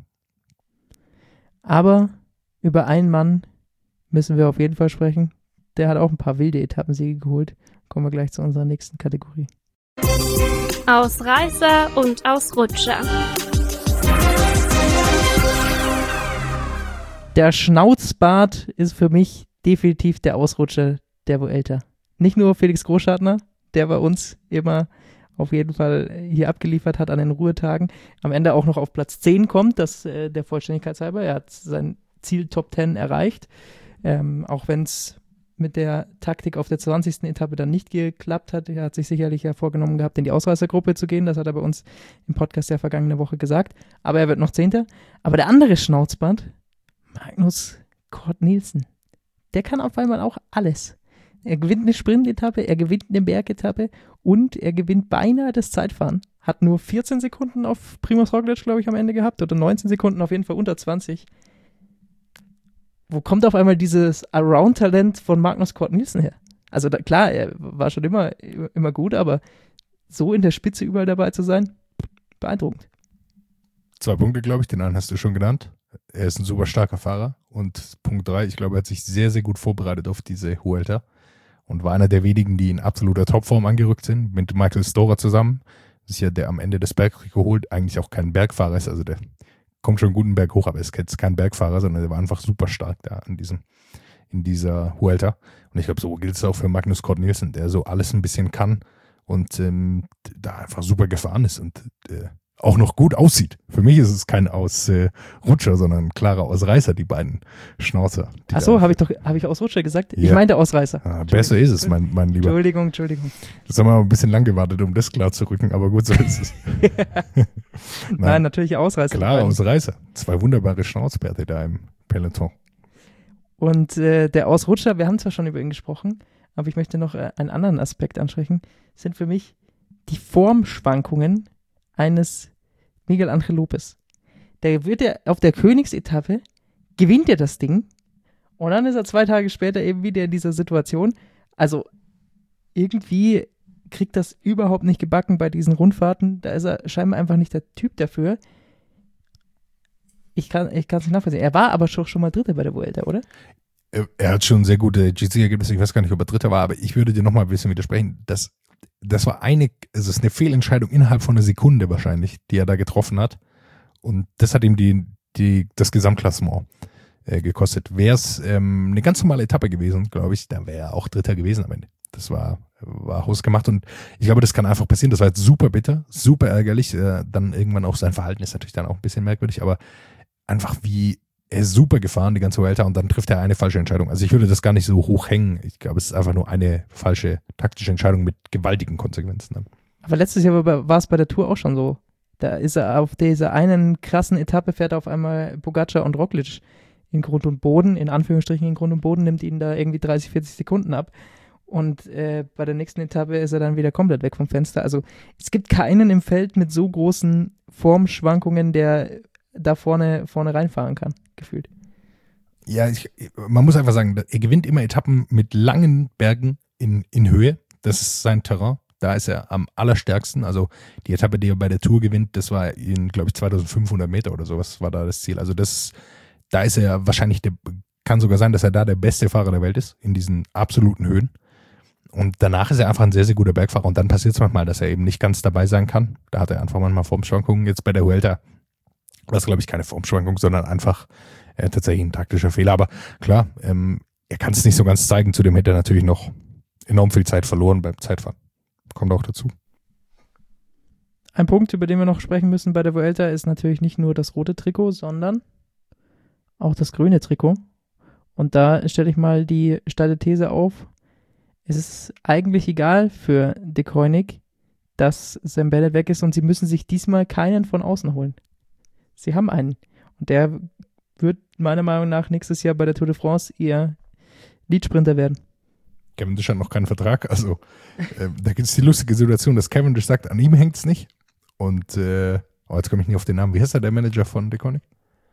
Aber über einen Mann müssen wir auf jeden Fall sprechen. Der hat auch ein paar wilde Etappensiege geholt. Kommen wir gleich zu unserer nächsten Kategorie. Ausreißer und Ausrutscher. Der Schnauzbart ist für mich definitiv der Ausrutscher der Vuelta. Nicht nur Felix Großschartner, der bei uns immer auf jeden Fall hier abgeliefert hat an den Ruhetagen, am Ende auch noch auf Platz zehn kommt, das äh, der Vollständigkeit halber. Er hat sein Ziel Top zehn erreicht, ähm, auch wenn es mit der Taktik auf der zwanzigsten Etappe dann nicht geklappt hat. Er hat sich sicherlich ja vorgenommen gehabt, in die Ausreißergruppe zu gehen. Das hat er bei uns im Podcast der vergangenen Woche gesagt. Aber er wird noch Zehnter. Aber der andere Schnauzbart, Magnus Cort Nielsen, der kann auf einmal auch alles. Er gewinnt eine Sprintetappe, er gewinnt eine Bergetappe und er gewinnt beinahe das Zeitfahren. Hat nur vierzehn Sekunden auf Primož Roglič, glaube ich, am Ende gehabt. Oder neunzehn Sekunden, auf jeden Fall unter zwanzig. Wo kommt auf einmal dieses Around-Talent von Magnus Cort Nielsen her? Also da, klar, er war schon immer, immer gut, aber so in der Spitze überall dabei zu sein, beeindruckend. Zwei Punkte, glaube ich, den einen hast du schon genannt. Er ist ein super starker Fahrer. Und Punkt drei, ich glaube, er hat sich sehr, sehr gut vorbereitet auf diese Vuelta und war einer der wenigen, die in absoluter Topform angerückt sind, mit Michael Storer zusammen. Das ist ja der am Ende des Bergtrikots holt, eigentlich auch kein Bergfahrer ist, also der kommt schon einen guten Berg hoch, aber ist jetzt kein Bergfahrer, sondern der war einfach super stark da in diesem, in dieser Vuelta. Und ich glaube, so gilt es auch für Magnus Cort Nielsen, der so alles ein bisschen kann und ähm, da einfach super gefahren ist und äh, auch noch gut aussieht. Für mich ist es kein Ausrutscher, äh, sondern ein klarer Ausreißer, die beiden Schnauzer. Achso, habe ich doch habe ich Ausrutscher gesagt? Ja. Ich meinte Ausreißer. Ah, besser ist es, mein, mein Lieber. Entschuldigung, Entschuldigung. Das haben wir ein bisschen lang gewartet, um das klar zu rücken, aber gut, so ist es. Nein, Nein, natürlich Ausreißer. Klarer Ausreißer. Zwei wunderbare Schnauzbärte da im Peloton. Und äh, der Ausrutscher, wir haben zwar schon über ihn gesprochen, aber ich möchte noch äh, einen anderen Aspekt ansprechen, sind für mich die Formschwankungen eines Miguel Ángel López. Der wird ja auf der Königsetappe, gewinnt er das Ding und dann ist er zwei Tage später eben wieder in dieser Situation. Also irgendwie kriegt das überhaupt nicht gebacken bei diesen Rundfahrten. Da ist er scheinbar einfach nicht der Typ dafür. Ich kann ich kann es nicht nachvollziehen. Er war aber schon, schon mal Dritter bei der Vuelta, oder? Er, er hat schon sehr gute G C-Ergebnisse. Ich weiß gar nicht, ob er Dritter war, aber ich würde dir nochmal ein bisschen widersprechen. Das Das war eine, es ist eine Fehlentscheidung innerhalb von einer Sekunde wahrscheinlich, die er da getroffen hat. Und das hat ihm die, die, das Gesamtklassement äh, gekostet. Wäre es ähm, eine ganz normale Etappe gewesen, glaube ich, dann wäre er auch Dritter gewesen am Ende. Das war, war hausgemacht und ich glaube, das kann einfach passieren. Das war jetzt super bitter, super ärgerlich. Äh, dann irgendwann auch sein Verhalten ist natürlich dann auch ein bisschen merkwürdig, aber einfach wie er ist super gefahren, die ganze Vuelta, und dann trifft er eine falsche Entscheidung. Also ich würde das gar nicht so hoch hängen. Ich glaube, es ist einfach nur eine falsche taktische Entscheidung mit gewaltigen Konsequenzen. Dann. Aber letztes Jahr war es bei der Tour auch schon so. Da ist er auf dieser einen krassen Etappe, fährt er auf einmal Pogačar und Roglič in Grund und Boden, in Anführungsstrichen in Grund und Boden, nimmt ihn da irgendwie dreißig, vierzig Sekunden ab. Und äh, bei der nächsten Etappe ist er dann wieder komplett weg vom Fenster. Also es gibt keinen im Feld mit so großen Formschwankungen, der da vorne, vorne reinfahren kann, gefühlt. Ja, ich, man muss einfach sagen, er gewinnt immer Etappen mit langen Bergen in, in Höhe. Das ist sein Terrain. Da ist er am allerstärksten. Also die Etappe, die er bei der Tour gewinnt, das war in, glaube ich, zweitausendfünfhundert Meter oder sowas war da das Ziel. Also das, da ist er wahrscheinlich, der, kann sogar sein, dass er da der beste Fahrer der Welt ist, in diesen absoluten Höhen. Und danach ist er einfach ein sehr, sehr guter Bergfahrer. Und dann passiert es manchmal, dass er eben nicht ganz dabei sein kann. Da hat er einfach manchmal Formschwankungen. Jetzt bei der Vuelta war es, glaube ich, keine Formschwankung, sondern einfach äh, tatsächlich ein taktischer Fehler. Aber klar, ähm, er kann es nicht so ganz zeigen. Zudem hätte er natürlich noch enorm viel Zeit verloren beim Zeitfahren. Kommt auch dazu. Ein Punkt, über den wir noch sprechen müssen bei der Vuelta, ist natürlich nicht nur das rote Trikot, sondern auch das grüne Trikot. Und da stelle ich mal die steile These auf, es ist eigentlich egal für De Koenig, dass Sam Bennett weg ist und sie müssen sich diesmal keinen von außen holen. Sie haben einen. Und der wird meiner Meinung nach nächstes Jahr bei der Tour de France ihr Leadsprinter werden. Cavendish hat noch keinen Vertrag. Also äh, da gibt es die lustige Situation, dass Cavendish sagt, an ihm hängt es nicht. Und äh, oh, jetzt komme ich nicht auf den Namen. Wie heißt er, der Manager von De Koenig?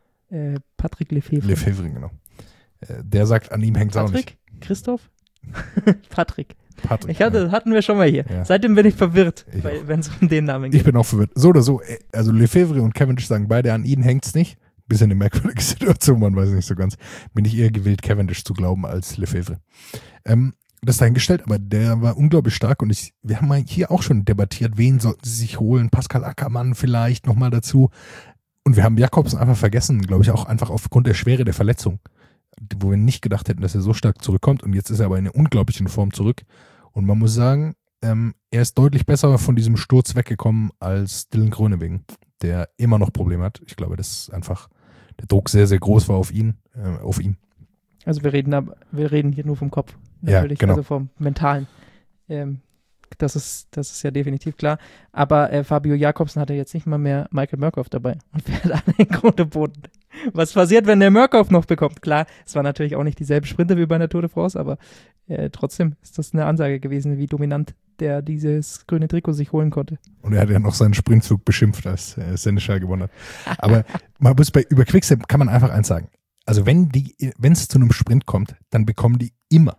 Äh, Patrick Lefevre. Lefevre, genau. Äh, der sagt, an ihm hängt es auch nicht. Patrick? Christoph? Patrick. Patrick. Ich hatte, ja. hatten wir schon mal hier. Ja. Seitdem bin ich verwirrt, Ich wenn es um den Namen geht. Ich bin auch verwirrt. So oder so, also Lefevre und Cavendish sagen beide, an ihnen hängt es nicht. Bisschen eine merkwürdige Situation, man weiß nicht so ganz. Bin ich eher gewillt, Cavendish zu glauben als Lefevre. Ähm, das ist dahingestellt, aber der war unglaublich stark und ich, wir haben mal hier auch schon debattiert, wen sollten sie sich holen? Pascal Ackermann vielleicht nochmal dazu. Und wir haben Jakobsen einfach vergessen, glaube ich, auch einfach aufgrund der Schwere der Verletzung, wo wir nicht gedacht hätten, dass er so stark zurückkommt. Und jetzt ist er aber in einer unglaublichen Form zurück. Und man muss sagen, ähm, er ist deutlich besser von diesem Sturz weggekommen als Dylan Groenewegen, der immer noch Probleme hat. Ich glaube, das ist einfach der Druck sehr, sehr groß war auf ihn, äh, auf ihn. Also wir reden, ab, wir reden hier nur vom Kopf, natürlich, ja, genau. Also vom Mentalen. Ähm, das ist, das ist ja definitiv klar. Aber äh, Fabio Jakobsen hatte jetzt nicht mal mehr Michael Murkoff dabei und fährt alle in Grund und Boden. Was passiert, wenn der Murkoff noch bekommt? Klar, es war natürlich auch nicht dieselbe Sprinter wie bei der Tour de France, aber äh, trotzdem ist das eine Ansage gewesen, wie dominant der dieses grüne Trikot sich holen konnte. Und er hat ja noch seinen Sprintzug beschimpft, als äh, Seneschal gewonnen hat. Aber man muss bei, über Quickstep kann man einfach eins sagen. Also wenn die, wenn es zu einem Sprint kommt, dann bekommen die immer,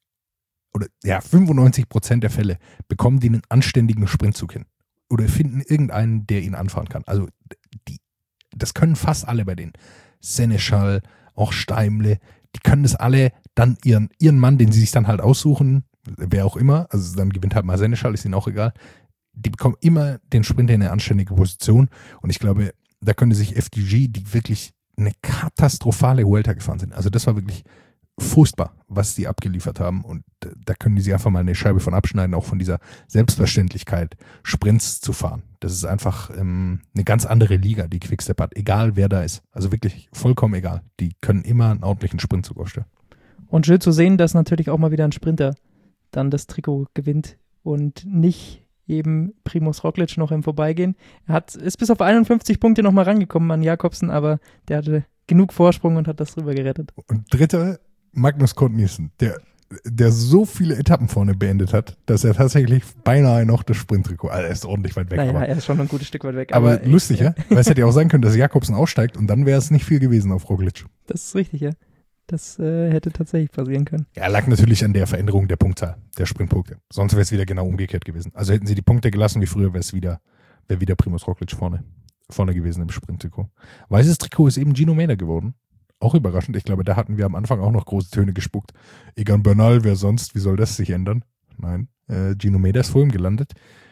oder ja, fünfundneunzig Prozent der Fälle bekommen die einen anständigen Sprintzug hin. Oder finden irgendeinen, der ihn anfahren kann. Also die, das können fast alle bei denen. Seneschal, auch Steimle, die können das alle dann ihren, ihren Mann, den sie sich dann halt aussuchen, wer auch immer, also dann gewinnt halt mal Seneschal, ist ihnen auch egal. Die bekommen immer den Sprinter in eine anständige Position und ich glaube, da könnte sich F D G, die wirklich eine katastrophale Vuelta gefahren sind, also das war wirklich furchtbar, was die abgeliefert haben und da können die sich einfach mal eine Scheibe von abschneiden, auch von dieser Selbstverständlichkeit, Sprints zu fahren. Das ist einfach ähm, eine ganz andere Liga, die Quickstep hat, egal wer da ist. Also wirklich vollkommen egal. Die können immer einen ordentlichen Sprintzug aufstellen. Und schön zu sehen, dass natürlich auch mal wieder ein Sprinter dann das Trikot gewinnt und nicht eben Primož Roglič noch im Vorbeigehen. Er hat, ist bis auf einundfünfzig Punkte noch mal rangekommen an Jakobsen, aber der hatte genug Vorsprung und hat das rüber gerettet. Und dritter, Magnus Cort Nielsen, der, der so viele Etappen vorne beendet hat, dass er tatsächlich beinahe noch das Sprinttrikot, also er ist ordentlich weit weg. Naja, aber, er ist schon ein gutes Stück weit weg. Aber, aber lustig, ja? Weil es hätte ja auch sein können, dass Jakobsen aussteigt und dann wäre es nicht viel gewesen auf Roglič. Das ist richtig, ja. Das äh, hätte tatsächlich passieren können. Ja, lag natürlich an der Veränderung der Punktzahl, der Sprintpunkte. Sonst wäre es wieder genau umgekehrt gewesen. Also hätten sie die Punkte gelassen wie früher, wäre es wieder, wäre wieder Primož Roglič vorne, vorne gewesen im Sprinttrikot. Weißes Trikot ist eben Gino Mäder geworden. Auch überraschend. Ich glaube, da hatten wir am Anfang auch noch große Töne gespuckt. Egan Bernal, wer sonst? Wie soll das sich ändern? Nein, äh, Gino Mäder ist vor ihm gelandet.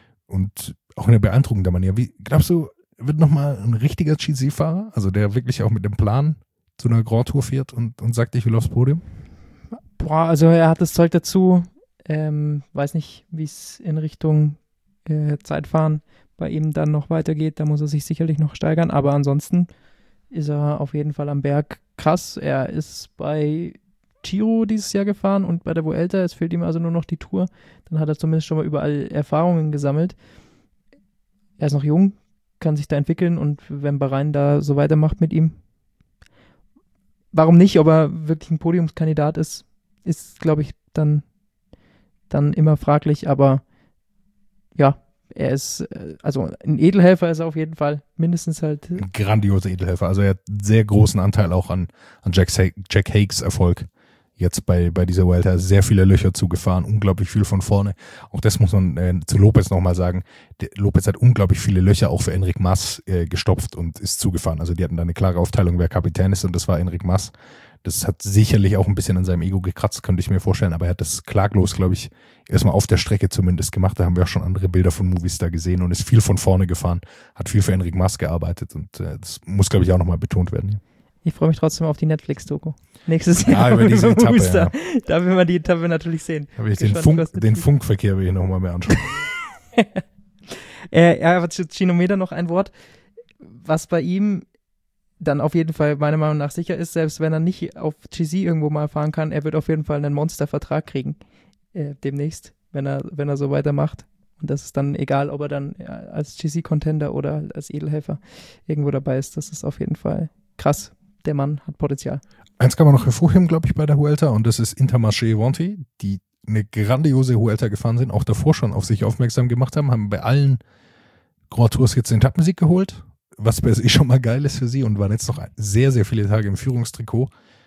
Und auch in der beeindruckenden Manier. Wie, glaubst du, wird nochmal ein richtiger G C-Fahrer? Also der wirklich auch mit dem Plan zu einer Grand Tour fährt und, und sagt, ich will aufs Podium? Boah, also er hat das Zeug dazu. Ähm, weiß nicht, wie es in Richtung äh, Zeitfahren bei ihm dann noch weitergeht. Da muss er sich sicherlich noch steigern. Aber ansonsten ist er auf jeden Fall am Berg krass. Er ist bei Giro dieses Jahr gefahren und bei der Vuelta. Es fehlt ihm also nur noch die Tour. Dann hat er zumindest schon mal überall Erfahrungen gesammelt. Er ist noch jung, kann sich da entwickeln und wenn Bahrain da so weitermacht mit ihm, warum nicht, ob er wirklich ein Podiumskandidat ist, ist, glaube ich, dann, dann immer fraglich, aber ja, er ist, also ein Edelhelfer ist er auf jeden Fall, mindestens halt. Ein grandioser Edelhelfer, also er hat einen sehr großen Anteil auch an, an Jack, Jack Hakes Erfolg jetzt bei, bei dieser Vuelta sehr viele Löcher zugefahren, unglaublich viel von vorne. Auch das muss man äh, zu Lopez nochmal sagen. Der, Lopez hat unglaublich viele Löcher auch für Enric Mas äh, gestopft und ist zugefahren. Also die hatten da eine klare Aufteilung, wer Kapitän ist, und das war Enric Mas. Das hat sicherlich auch ein bisschen an seinem Ego gekratzt, könnte ich mir vorstellen, aber er hat das klaglos, glaube ich, erstmal auf der Strecke zumindest gemacht. Da haben wir auch schon andere Bilder von Movistar gesehen und ist viel von vorne gefahren, hat viel für Enric Mas gearbeitet und äh, das muss, glaube ich, auch nochmal betont werden. Ich freue mich trotzdem auf die Netflix-Doku. Nächstes Jahr. Ja, über diese Etappe, ja. Da will man die Etappe natürlich sehen. Da will ich den, Funk, den Funkverkehr will ich nochmal mehr anschauen. äh, ja, aber zu Chinometer noch ein Wort. Was bei ihm dann auf jeden Fall meiner Meinung nach sicher ist, selbst wenn er nicht auf G C irgendwo mal fahren kann, er wird auf jeden Fall einen Monstervertrag kriegen äh, demnächst, wenn er, wenn er so weitermacht. Und das ist dann egal, ob er dann ja, als G C-Contender oder als Edelhelfer irgendwo dabei ist. Das ist auf jeden Fall krass. Der Mann hat Potenzial. Eins kann man noch hervorheben, glaube ich, bei der Vuelta, und das ist Intermarché Vonti, die eine grandiose Vuelta gefahren sind, auch davor schon auf sich aufmerksam gemacht haben, haben bei allen Grand Tours jetzt den Etappensieg geholt, was per se schon mal geil ist für sie, und waren jetzt noch sehr, sehr viele Tage im Führungstrikot.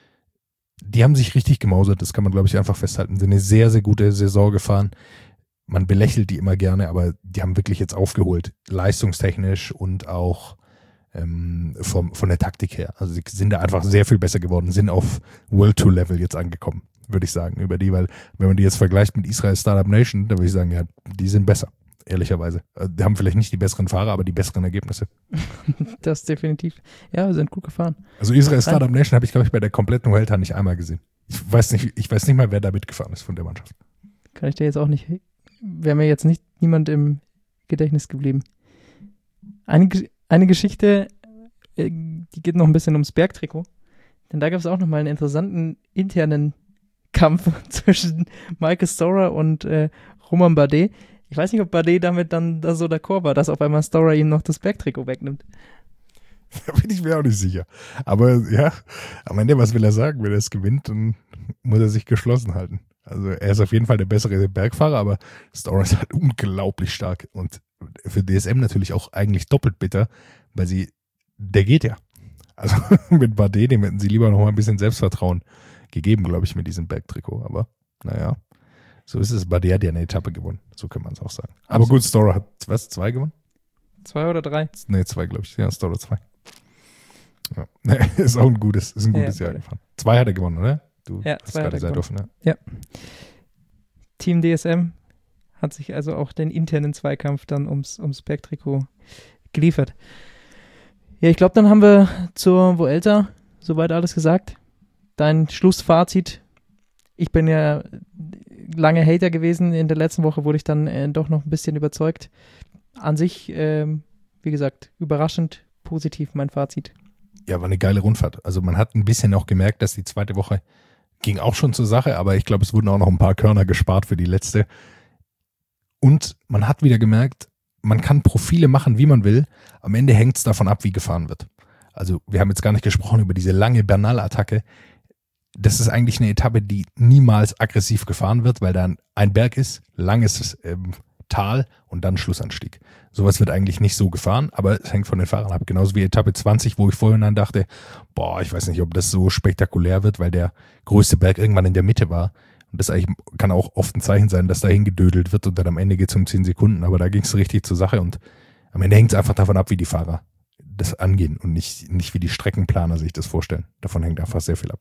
Die haben sich richtig gemausert, das kann man, glaube ich, einfach festhalten. Sind eine sehr, sehr gute Saison gefahren. Man belächelt die immer gerne, aber die haben wirklich jetzt aufgeholt, leistungstechnisch und auch ähm, vom, von der Taktik her. Also sie sind da einfach sehr viel besser geworden, sind auf World Tour Level jetzt angekommen, würde ich sagen, über die, weil wenn man die jetzt vergleicht mit Israel Startup Nation, da würde ich sagen, ja, die sind besser. Ehrlicherweise. Die haben vielleicht nicht die besseren Fahrer, aber die besseren Ergebnisse. Das definitiv. Ja, sind gut gefahren. Also Israel Startup Nation habe ich, glaube ich, bei der kompletten Vuelta nicht einmal gesehen. Ich weiß nicht, ich weiß nicht mal, wer da mitgefahren ist von der Mannschaft. Kann ich dir jetzt auch nicht, wäre mir jetzt nicht niemand im Gedächtnis geblieben. Eine, eine Geschichte, die geht noch ein bisschen ums Bergtrikot. Denn da gab es auch nochmal einen interessanten internen Kampf zwischen Michael Storer und äh, Romain Bardet. Ich weiß nicht, ob Bardet damit dann da so d'accord war, dass auf einmal Storer ihm noch das Bergtrikot wegnimmt. Da bin ich mir auch nicht sicher. Aber ja, am Ende, was will er sagen? Wenn er es gewinnt, dann muss er sich geschlossen halten. Also er ist auf jeden Fall der bessere Bergfahrer, aber Storer ist halt unglaublich stark. Und für D S M natürlich auch eigentlich doppelt bitter, weil sie, der geht ja. Also mit Bardet, dem hätten sie lieber noch mal ein bisschen Selbstvertrauen gegeben, glaube ich, mit diesem Bergtrikot. Aber naja. So ist es. Bardet hat ja eine Etappe gewonnen. So kann man es auch sagen. Aber also, gut, Storer hat, was, zwei gewonnen? Zwei oder drei? Nee, zwei, glaube ich. Ja, Storer zwei. Ja. Ist auch ein gutes, ist ein gutes ja, Jahr gefahren. Zwei hat er gewonnen, oder? Du ja, hast zwei gerade hat er gewonnen. offen, ne? Ja. Team D S M hat sich also auch den internen Zweikampf dann ums, ums Bergtrikot geliefert. Ja, ich glaube, dann haben wir zur Vuelta soweit alles gesagt. Dein Schlussfazit. Ich bin ja lange Hater gewesen. In der letzten Woche wurde ich dann äh, doch noch ein bisschen überzeugt. An sich, ähm, wie gesagt, überraschend positiv mein Fazit. Ja, war eine geile Rundfahrt. Also man hat ein bisschen auch gemerkt, dass die zweite Woche ging auch schon zur Sache, aber ich glaube, es wurden auch noch ein paar Körner gespart für die letzte. Und man hat wieder gemerkt, man kann Profile machen, wie man will. Am Ende hängt es davon ab, wie gefahren wird. Also wir haben jetzt gar nicht gesprochen über diese lange Bernal-Attacke. Das ist eigentlich eine Etappe, die niemals aggressiv gefahren wird, weil da ein Berg ist, langes ähm, Tal und dann Schlussanstieg. Sowas wird eigentlich nicht so gefahren, aber es hängt von den Fahrern ab. Genauso wie Etappe zwanzig, wo ich vorhin dann dachte, boah, ich weiß nicht, ob das so spektakulär wird, weil der größte Berg irgendwann in der Mitte war. Und das eigentlich kann auch oft ein Zeichen sein, dass da hingedödelt wird und dann am Ende geht es um zehn Sekunden. Aber da ging es richtig zur Sache und am Ende hängt es einfach davon ab, wie die Fahrer das angehen und nicht, nicht wie die Streckenplaner sich das vorstellen. Davon hängt einfach sehr viel ab.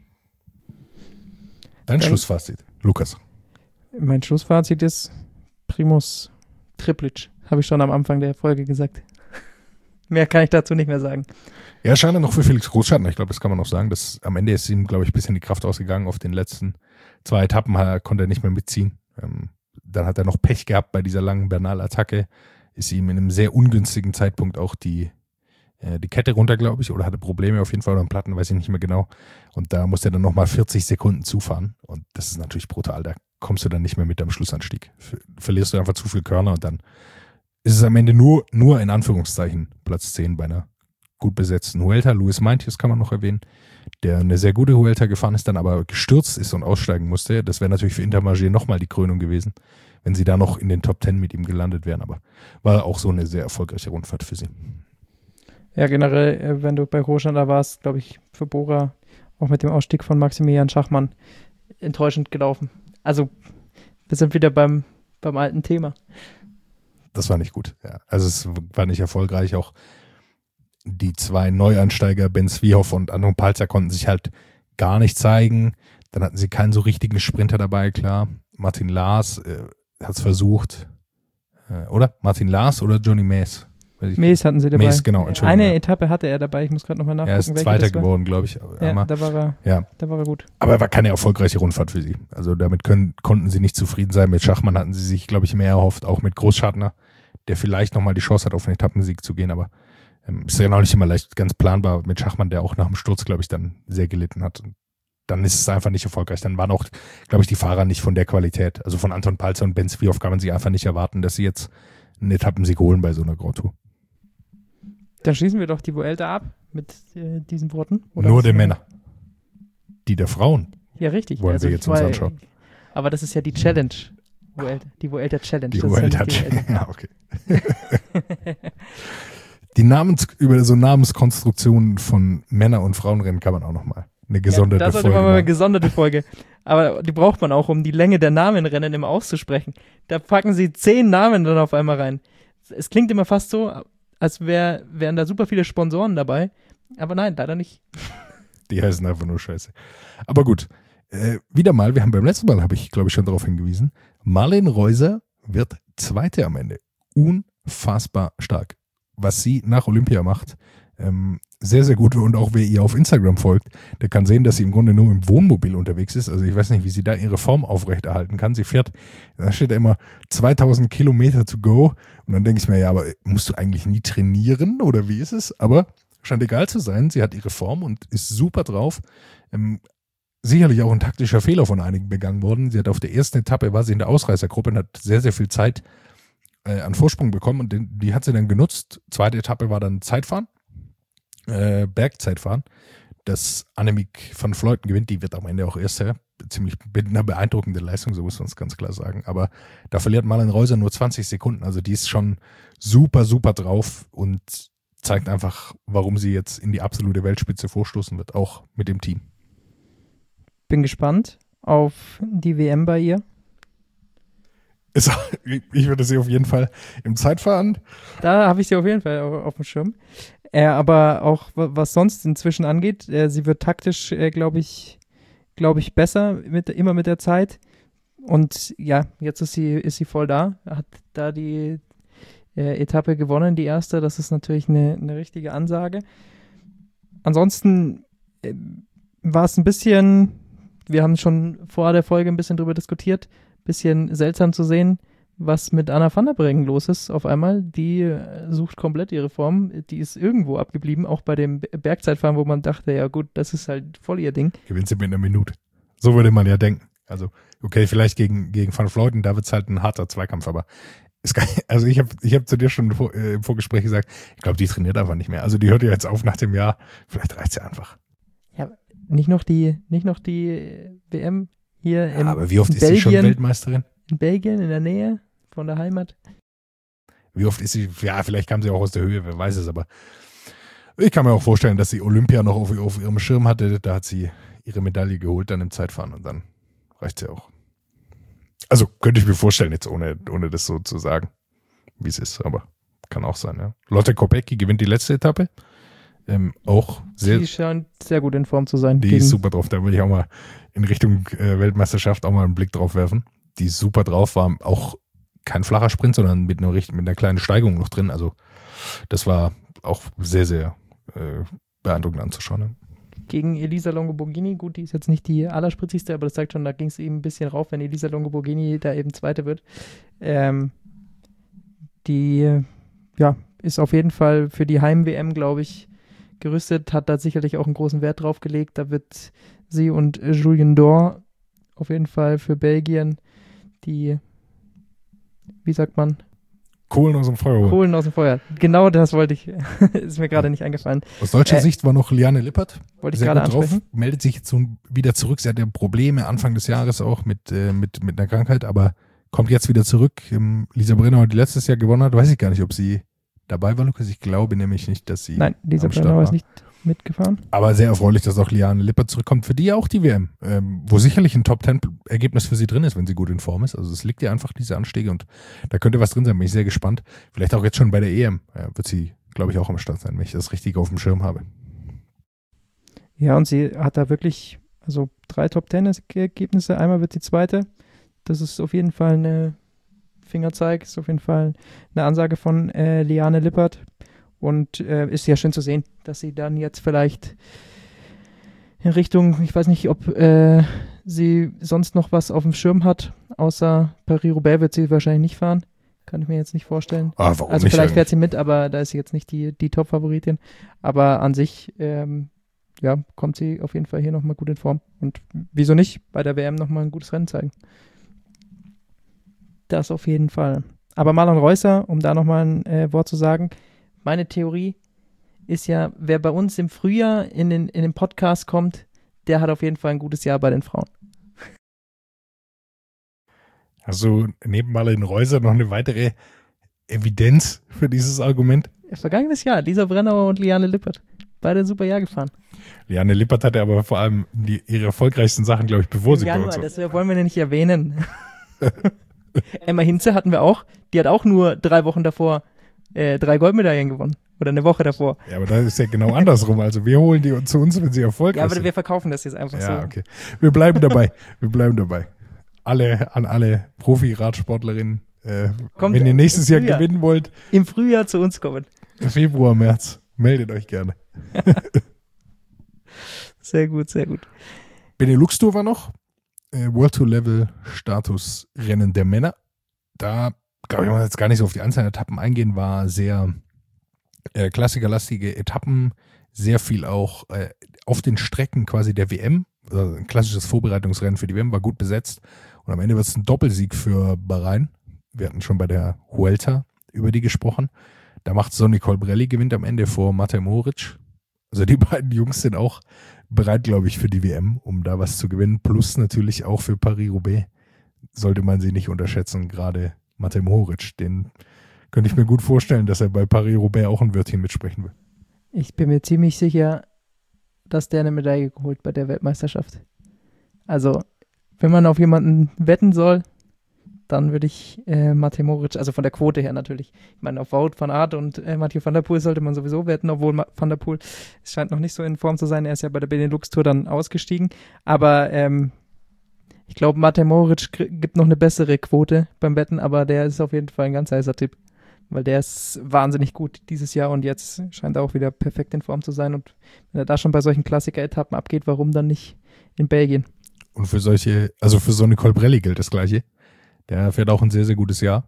Dein Dann, Schlussfazit, Lukas. Mein Schlussfazit ist Primož Triplic, habe ich schon am Anfang der Folge gesagt. Mehr kann ich dazu nicht mehr sagen. Ja, schade noch für Felix Großschatten. Ich glaube, das kann man noch sagen. Das, am Ende ist ihm, glaube ich, ein bisschen die Kraft ausgegangen. Auf den letzten zwei Etappen konnte er nicht mehr mitziehen. Ähm, dann hat er noch Pech gehabt bei dieser langen Bernal-Attacke. Ist ihm in einem sehr ungünstigen Zeitpunkt auch die die Kette runter, glaube ich, oder hatte Probleme auf jeden Fall oder einen Platten, weiß ich nicht mehr genau. Und da musste er dann nochmal vierzig Sekunden zufahren. Und das ist natürlich brutal. Da kommst du dann nicht mehr mit am Schlussanstieg. Verlierst du einfach zu viel Körner und dann ist es am Ende nur, nur in Anführungszeichen Platz zehn bei einer gut besetzten Vuelta. Luis Meintjes kann man noch erwähnen, der eine sehr gute Vuelta gefahren ist, dann aber gestürzt ist und aussteigen musste. Das wäre natürlich für Intermarché nochmal die Krönung gewesen, wenn sie da noch in den Top Ten mit ihm gelandet wären. Aber war auch so eine sehr erfolgreiche Rundfahrt für sie. Ja, generell, wenn du bei Grosjean da warst, glaube ich, für Bora auch mit dem Ausstieg von Maximilian Schachmann enttäuschend gelaufen. Also wir sind wieder beim, beim alten Thema. Das war nicht gut. Ja. Also es war nicht erfolgreich. Auch die zwei Neuansteiger, Ben Sviehoff und Anton Palzer, konnten sich halt gar nicht zeigen. Dann hatten sie keinen so richtigen Sprinter dabei, klar. Martin Laas äh, hat es versucht. Äh, oder? Martin Laas oder Johnny Maes? Maes hatten sie dabei. Maes, genau. Eine ja. Etappe hatte er dabei. Ich muss gerade nochmal nachgucken. Er ist Zweiter geworden, glaube ich. Ja, da war er, ja. da war er gut. Aber war keine erfolgreiche Rundfahrt für sie. Also damit können, konnten sie nicht zufrieden sein. Mit Schachmann hatten sie sich, glaube ich, mehr erhofft. Auch mit Großschartner, der vielleicht nochmal die Chance hat, auf einen Etappensieg zu gehen. Aber ähm, ist ja noch nicht immer leicht ganz planbar mit Schachmann, der auch nach dem Sturz, glaube ich, dann sehr gelitten hat. Und dann ist es einfach nicht erfolgreich. Dann waren auch, glaube ich, die Fahrer nicht von der Qualität. Also von Anton Palzer und Ben Sviehoff kann man sich einfach nicht erwarten, dass sie jetzt einen Etappensieg holen bei so einer Grand Tour. Dann schließen wir doch die Vuelta ab mit äh, diesen Worten. Oder nur der Männer. Die der Frauen. Ja, richtig. Wollen also wir jetzt zwei, uns anschauen. Aber das ist ja die Challenge. Vuelta, die Vuelta Challenge. Die das Vuelta ist ja Challenge. Ja, okay. Die Namens, über so Namenskonstruktionen von Männer- und Frauenrennen kann man auch nochmal eine gesonderte ja, Folge. Das ist immer eine gesonderte Folge. Aber die braucht man auch, um die Länge der Namenrennen immer auszusprechen. Da packen sie zehn Namen dann auf einmal rein. Es klingt immer fast so, als wär, wären da super viele Sponsoren dabei. Aber nein, leider nicht. Die heißen einfach nur Scheiße. Aber gut, äh, wieder mal, wir haben beim letzten Mal, habe ich glaube ich schon darauf hingewiesen, Marlen Reuser wird Zweite am Ende. Unfassbar stark. Was sie nach Olympia macht, ähm, sehr, sehr gut. Und auch wer ihr auf Instagram folgt, der kann sehen, dass sie im Grunde nur im Wohnmobil unterwegs ist. Also ich weiß nicht, wie sie da ihre Form aufrechterhalten kann. Sie fährt, da steht da immer zweitausend Kilometer to go. Und dann denke ich mir, ja, aber musst du eigentlich nie trainieren oder wie ist es? Aber scheint egal zu sein. Sie hat ihre Form und ist super drauf. Ähm, sicherlich auch ein taktischer Fehler von einigen begangen worden. Sie hat auf der ersten Etappe, war sie in der Ausreißergruppe und hat sehr, sehr viel Zeit äh, an Vorsprung bekommen. Und den, die hat sie dann genutzt. Zweite Etappe war dann Zeitfahren. Äh, Bergzeitfahren, das Annemiek van Vleuten gewinnt, die wird am Ende auch Erste, ziemlich mit einer beeindruckenden Leistung, so muss man es ganz klar sagen, aber da verliert Marlen Reuser nur zwanzig Sekunden, also die ist schon super, super drauf und zeigt einfach, warum sie jetzt in die absolute Weltspitze vorstoßen wird, auch mit dem Team. Bin gespannt auf die W M bei ihr. Ist, ich würde sie auf jeden Fall im Zeitfahren. Da habe ich sie auf jeden Fall auf, auf dem Schirm. Äh, aber auch was sonst inzwischen angeht, äh, sie wird taktisch, äh, glaube ich, glaube ich, besser mit, immer mit der Zeit. Und ja, jetzt ist sie, ist sie voll da, hat da die äh, Etappe gewonnen, die erste. Das ist natürlich eine, eine richtige Ansage. Ansonsten äh, war es ein bisschen, wir haben schon vor der Folge ein bisschen drüber diskutiert, bisschen seltsam zu sehen, was mit Anna van der Breggen los ist auf einmal. Die äh, sucht komplett ihre Form. Die ist irgendwo abgeblieben, auch bei dem Bergzeitfahren, wo man dachte, ja gut, das ist halt voll ihr Ding. Gewinnt sie mit einer Minute. So würde man ja denken. Also, okay, vielleicht gegen, gegen Van Vleuten, da wird es halt ein harter Zweikampf, aber ist gar, also ich habe ich hab zu dir schon vor, äh, im Vorgespräch gesagt, ich glaube, die trainiert einfach nicht mehr. Also die hört ja jetzt auf nach dem Jahr. Vielleicht reicht sie einfach. Ja, nicht noch die, nicht noch die W M hier in ja, aber wie oft in ist Belgien, sie schon Weltmeisterin? In Belgien, in der Nähe von der Heimat. Wie oft ist sie, ja, vielleicht kam sie auch aus der Höhe, wer weiß es, aber ich kann mir auch vorstellen, dass sie Olympia noch auf, auf ihrem Schirm hatte, da hat sie ihre Medaille geholt dann im Zeitfahren und dann reicht sie auch. Also könnte ich mir vorstellen, jetzt ohne, ohne das so zu sagen, wie es ist, aber kann auch sein, ja. Lotte Kopecky gewinnt die letzte Etappe, ähm, auch sehr. Die scheint sehr gut in Form zu sein. Die ist super drauf, da würde ich auch mal in Richtung äh, Weltmeisterschaft auch mal einen Blick drauf werfen. Die ist super drauf, war auch kein flacher Sprint, sondern mit einer, mit einer kleinen Steigung noch drin. Also das war auch sehr, sehr äh, beeindruckend anzuschauen. Ne? Gegen Elisa Longo-Borghini, gut, die ist jetzt nicht die allerspritzigste, aber das zeigt schon, da ging es eben ein bisschen rauf, wenn Elisa Longo-Borghini da eben Zweite wird. Ähm, die, ja, ist auf jeden Fall für die Heim-W M, glaube ich, gerüstet, hat da sicherlich auch einen großen Wert drauf gelegt. Da wird sie und Julien Dor auf jeden Fall für Belgien die, wie sagt man? Kohlen aus dem Feuer holen. Kohlen aus dem Feuer. Genau das wollte ich, ist mir gerade nicht eingefallen. Aus deutscher äh, Sicht war noch Liane Lippert. Wollte ich gerade ansprechen. Drauf, meldet sich jetzt so wieder zurück. Sie hatte Probleme Anfang des Jahres auch mit, äh, mit, mit einer Krankheit, aber kommt jetzt wieder zurück. Ähm, Lisa Brennauer, die letztes Jahr gewonnen hat, weiß ich gar nicht, ob sie dabei war, Lukas. Ich glaube nämlich nicht, dass sie Nein, Lisa am Start Brennauer war. ist nicht mitgefahren. Aber sehr erfreulich, dass auch Liane Lippert zurückkommt. Für die ja auch die W M, ähm, wo sicherlich ein Top-Ten-Ergebnis für sie drin ist, wenn sie gut in Form ist. Also es liegt ihr einfach, diese Anstiege, und da könnte was drin sein. Bin ich sehr gespannt. Vielleicht auch jetzt schon bei der E M äh, wird sie, glaube ich, auch am Start sein, wenn ich das richtig auf dem Schirm habe. Ja, und sie hat da wirklich, also drei Top-Ten-Ergebnisse. Einmal wird sie Zweite. Das ist auf jeden Fall eine Fingerzeig, ist auf jeden Fall eine Ansage von äh, Liane Lippert. Und äh, ist ja schön zu sehen, dass sie dann jetzt vielleicht in Richtung, ich weiß nicht, ob äh, sie sonst noch was auf dem Schirm hat, außer Paris-Roubaix wird sie wahrscheinlich nicht fahren. Kann ich mir jetzt nicht vorstellen. Ah, warum also nicht vielleicht eigentlich? fährt sie mit, aber da ist sie jetzt nicht die, die Top-Favoritin. Aber an sich, ähm, ja, kommt sie auf jeden Fall hier nochmal gut in Form. Und wieso nicht bei der W M nochmal ein gutes Rennen zeigen? Das auf jeden Fall. Aber Marlon Reusser, um da nochmal ein äh, Wort zu sagen, meine Theorie ist ja, wer bei uns im Frühjahr in den, in den Podcast kommt, der hat auf jeden Fall ein gutes Jahr bei den Frauen. Hast du neben Marlon Reusser noch eine weitere Evidenz für dieses Argument? Vergangenes Jahr, Lisa Brennauer und Liane Lippert. Beide ein super Jahr gefahren. Liane Lippert hatte aber vor allem die, ihre erfolgreichsten Sachen, glaube ich, bevor sie bei Januar, uns war. das wollen wir ja nicht erwähnen. Emma Hinze hatten wir auch. Die hat auch nur drei Wochen davor äh, drei Goldmedaillen gewonnen. Oder eine Woche davor. Ja, aber das ist ja genau andersrum. Also wir holen die zu uns, wenn sie erfolgreich Ja, aber sind. wir verkaufen das jetzt einfach so. Ja, okay. Wir bleiben dabei. Wir bleiben dabei. Alle, an alle Profi-Radsportlerinnen, äh, Kommt wenn ihr nächstes im Jahr Frühjahr. gewinnen wollt, Im Frühjahr zu uns kommen. Februar, März, meldet euch gerne. Sehr gut, sehr gut. Benelux Tour war noch. Äh, World Tour Level Status Rennen der Männer. Da, glaube ich, man jetzt gar nicht so auf die einzelnen Etappen eingehen, war sehr äh, klassikerlastige Etappen, sehr viel auch äh, auf den Strecken quasi der W M. Also ein klassisches Vorbereitungsrennen für die W M, war gut besetzt. Und am Ende wird es ein Doppelsieg für Bahrain. Wir hatten schon bei der Vuelta über die gesprochen. Da macht Sonny Colbrelli, gewinnt am Ende vor Matej Mohoric. Also die beiden Jungs sind auch bereit, glaube ich, für die W M, um da was zu gewinnen. Plus natürlich auch für Paris-Roubaix sollte man sie nicht unterschätzen. Gerade Matej Mohoric, den könnte ich mir gut vorstellen, dass er bei Paris-Roubaix auch ein Wörtchen mitsprechen will. Ich bin mir ziemlich sicher, dass der eine Medaille geholt bei der Weltmeisterschaft. Also, wenn man auf jemanden wetten soll, dann würde ich äh, Matej Mohoric, also von der Quote her natürlich. Ich meine, auf Wout van Aert und äh, Mathieu van der Poel sollte man sowieso wetten, obwohl Ma- Van der Poel, es scheint noch nicht so in Form zu sein. Er ist ja bei der Benelux-Tour dann ausgestiegen. Aber ähm, ich glaube, Matej Mohoric kri- gibt noch eine bessere Quote beim Wetten, aber der ist auf jeden Fall ein ganz heißer Tipp. Weil der ist wahnsinnig gut dieses Jahr und jetzt scheint er auch wieder perfekt in Form zu sein. Und wenn er da schon bei solchen Klassiker-Etappen abgeht, warum dann nicht in Belgien? Und für solche, also für Sonny Colbrelli gilt das Gleiche. Der fährt auch ein sehr, sehr gutes Jahr.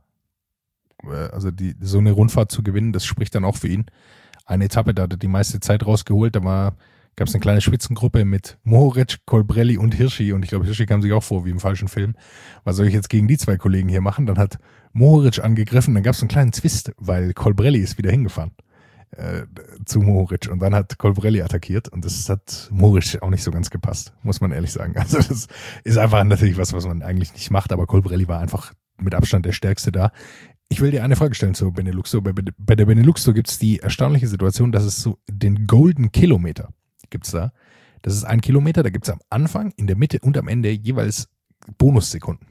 Also die, so eine Rundfahrt zu gewinnen, das spricht dann auch für ihn. Eine Etappe, da hat er die meiste Zeit rausgeholt. Da war, gab es eine kleine Spitzengruppe mit Mohoric, Colbrelli und Hirschi. Und ich glaube, Hirschi kam sich auch vor wie im falschen Film. Was soll ich jetzt gegen die zwei Kollegen hier machen? Dann hat Mohoric angegriffen. Dann gab es einen kleinen Zwist, weil Colbrelli ist wieder hingefahren äh, zu Mohoric. Und dann hat Colbrelli attackiert. Und das hat Mohoric auch nicht so ganz gepasst, muss man ehrlich sagen. Also das ist einfach natürlich was, was man eigentlich nicht macht. Aber Colbrelli war einfach mit Abstand der Stärkste da. Ich will dir eine Frage stellen zur Benelux Tour. Bei, bei der Benelux Tour gibt es die erstaunliche Situation, dass es so den Golden Kilometer gibt es da. Das ist ein Kilometer, da gibt es am Anfang, in der Mitte und am Ende jeweils Bonussekunden.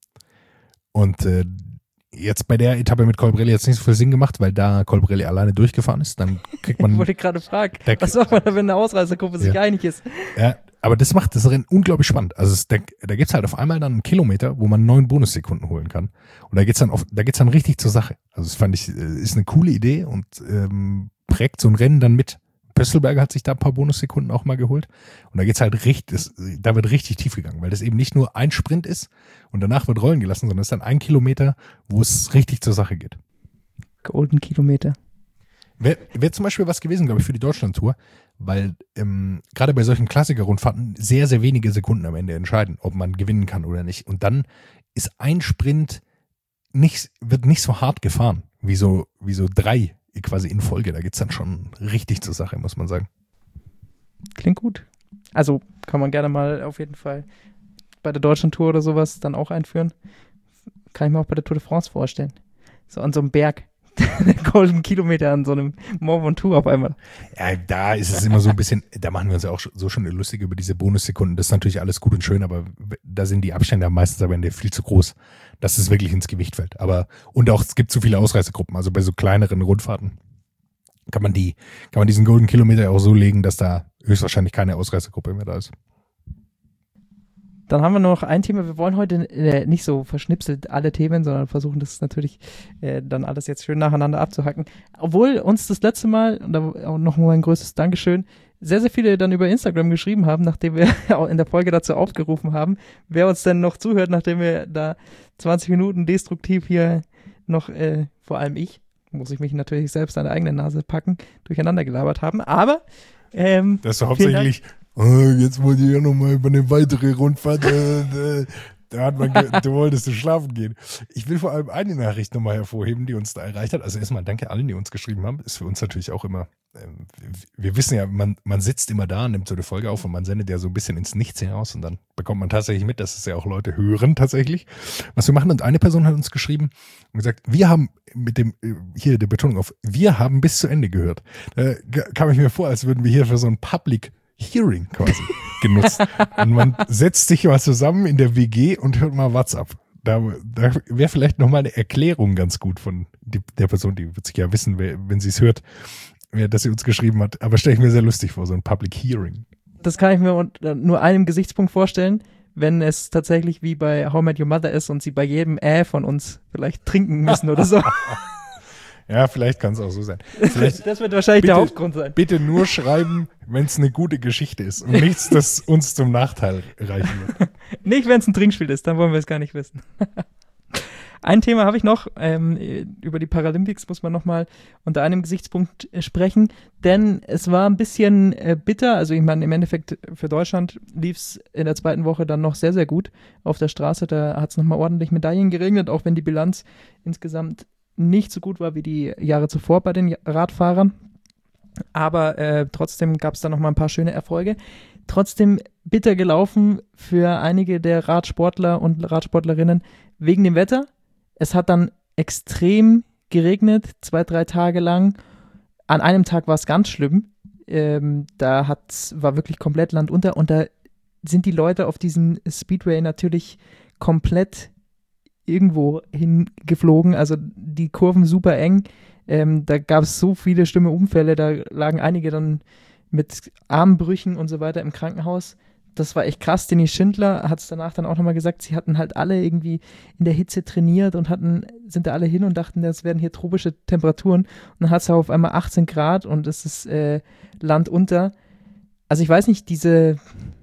Und äh, jetzt bei der Etappe mit Colbrelli hat es nicht so viel Sinn gemacht, weil da Colbrelli alleine durchgefahren ist. Dann kriegt man. Ich wollte gerade fragen, der, was macht man da, wenn eine Ausreißergruppe sich Ja. einig ist? Ja, aber das macht das Rennen unglaublich spannend. Also es, da, da gibt es halt auf einmal dann einen Kilometer, wo man neun Bonussekunden holen kann. Und da geht's dann auf, da geht's dann richtig zur Sache. Also das fand ich, ist eine coole Idee und ähm, prägt so ein Rennen dann mit. Pösselberger hat sich da ein paar Bonussekunden auch mal geholt. Und da geht's halt richtig, das, da wird richtig tief gegangen, weil das eben nicht nur ein Sprint ist und danach wird rollen gelassen, sondern es ist dann ein Kilometer, wo es richtig zur Sache geht. Golden Kilometer. Wäre wär zum Beispiel was gewesen, glaube ich, für die Deutschland-Tour, weil ähm, gerade bei solchen Klassiker-Rundfahrten sehr, sehr wenige Sekunden am Ende entscheiden, ob man gewinnen kann oder nicht. Und dann ist ein Sprint nicht, wird nicht so hart gefahren, wie so, wie so drei quasi in Folge. Da geht es dann schon richtig zur Sache, muss man sagen. Klingt gut. Also kann man gerne mal auf jeden Fall bei der Deutschland-Tour oder sowas dann auch einführen. Kann ich mir auch bei der Tour de France vorstellen. So an so einem Berg Golden Kilometer an so einem Mont Ventoux auf einmal. Ja, da ist es immer so ein bisschen, da machen wir uns ja auch so schon lustig über diese Bonussekunden. Das ist natürlich alles gut und schön, aber da sind die Abstände meistens am Ende viel zu groß, dass es wirklich ins Gewicht fällt. Aber, und auch, es gibt zu viele Ausreißergruppen. Also bei so kleineren Rundfahrten kann man die, kann man diesen Golden Kilometer auch so legen, dass da höchstwahrscheinlich keine Ausreißergruppe mehr da ist. Dann haben wir noch ein Thema. Wir wollen heute äh, nicht so verschnipselt alle Themen, sondern versuchen das natürlich äh, dann alles jetzt schön nacheinander abzuhacken. Obwohl uns das letzte Mal, und da auch noch mal ein größtes Dankeschön, sehr, sehr viele dann über Instagram geschrieben haben, nachdem wir auch in der Folge dazu aufgerufen haben, wer uns denn noch zuhört, nachdem wir da zwanzig Minuten destruktiv hier noch, äh, vor allem ich, muss ich mich natürlich selbst an der eigenen Nase packen, durcheinander gelabert haben. Aber ähm, das ist hauptsächlich Oh, jetzt wollte ich ja nochmal über eine weitere Rundfahrt. Äh, äh, da hat man, ge- da wolltest du schlafen gehen. Ich will vor allem eine Nachricht nochmal hervorheben, die uns da erreicht hat. Also erstmal danke allen, die uns geschrieben haben. Ist für uns natürlich auch immer, äh, wir wissen ja, man, man sitzt immer da und nimmt so eine Folge auf und man sendet ja so ein bisschen ins Nichts hinaus und dann bekommt man tatsächlich mit, dass es ja auch Leute hören tatsächlich. Was wir machen, und eine Person hat uns geschrieben und gesagt, wir haben mit dem, hier der Betonung auf, wir haben bis zu Ende gehört. Da kam ich mir vor, als würden wir hier für so ein Public Hearing quasi genutzt. Und man setzt sich mal zusammen in der W G und hört mal WhatsApp. Da, da wäre vielleicht nochmal eine Erklärung ganz gut von die, der Person, die wird sich ja wissen, wer, wenn sie es hört, wer, dass sie uns geschrieben hat. Aber stelle ich mir sehr lustig vor, so ein Public Hearing. Das kann ich mir unter nur einem Gesichtspunkt vorstellen, wenn es tatsächlich wie bei How I Met Your Mother ist und sie bei jedem Äh von uns vielleicht trinken müssen oder so. Ja, vielleicht kann es auch so sein. Vielleicht das wird wahrscheinlich bitte, der Hauptgrund sein. Bitte nur schreiben, wenn es eine gute Geschichte ist und nichts, das uns zum Nachteil reichen wird. Nicht, wenn es ein Trinkspiel ist, dann wollen wir es gar nicht wissen. Ein Thema habe ich noch. Ähm, über die Paralympics muss man nochmal unter einem Gesichtspunkt äh, sprechen, denn es war ein bisschen äh, bitter. Also ich meine, im Endeffekt für Deutschland lief es in der zweiten Woche dann noch sehr, sehr gut auf der Straße. Da hat es nochmal ordentlich Medaillen geregnet, auch wenn die Bilanz insgesamt nicht so gut war wie die Jahre zuvor bei den Radfahrern. Aber äh, trotzdem gab es da noch mal ein paar schöne Erfolge. Trotzdem bitter gelaufen für einige der Radsportler und Radsportlerinnen wegen dem Wetter. Es hat dann extrem geregnet, zwei, drei Tage lang. An einem Tag war es ganz schlimm. Ähm, da hat's, war wirklich komplett Land unter. Und da sind die Leute auf diesem Speedway natürlich komplett irgendwo hingeflogen, also die Kurven super eng, ähm, da gab es so viele schlimme Unfälle, da lagen einige dann mit Armbrüchen und so weiter im Krankenhaus. Das war echt krass. Dennis Schindler hat es danach dann auch nochmal gesagt, sie hatten halt alle irgendwie in der Hitze trainiert und hatten, sind da alle hin und dachten, das werden hier tropische Temperaturen, und dann hat es auf einmal achtzehn Grad und es ist äh, Land unter. Also ich weiß nicht, diese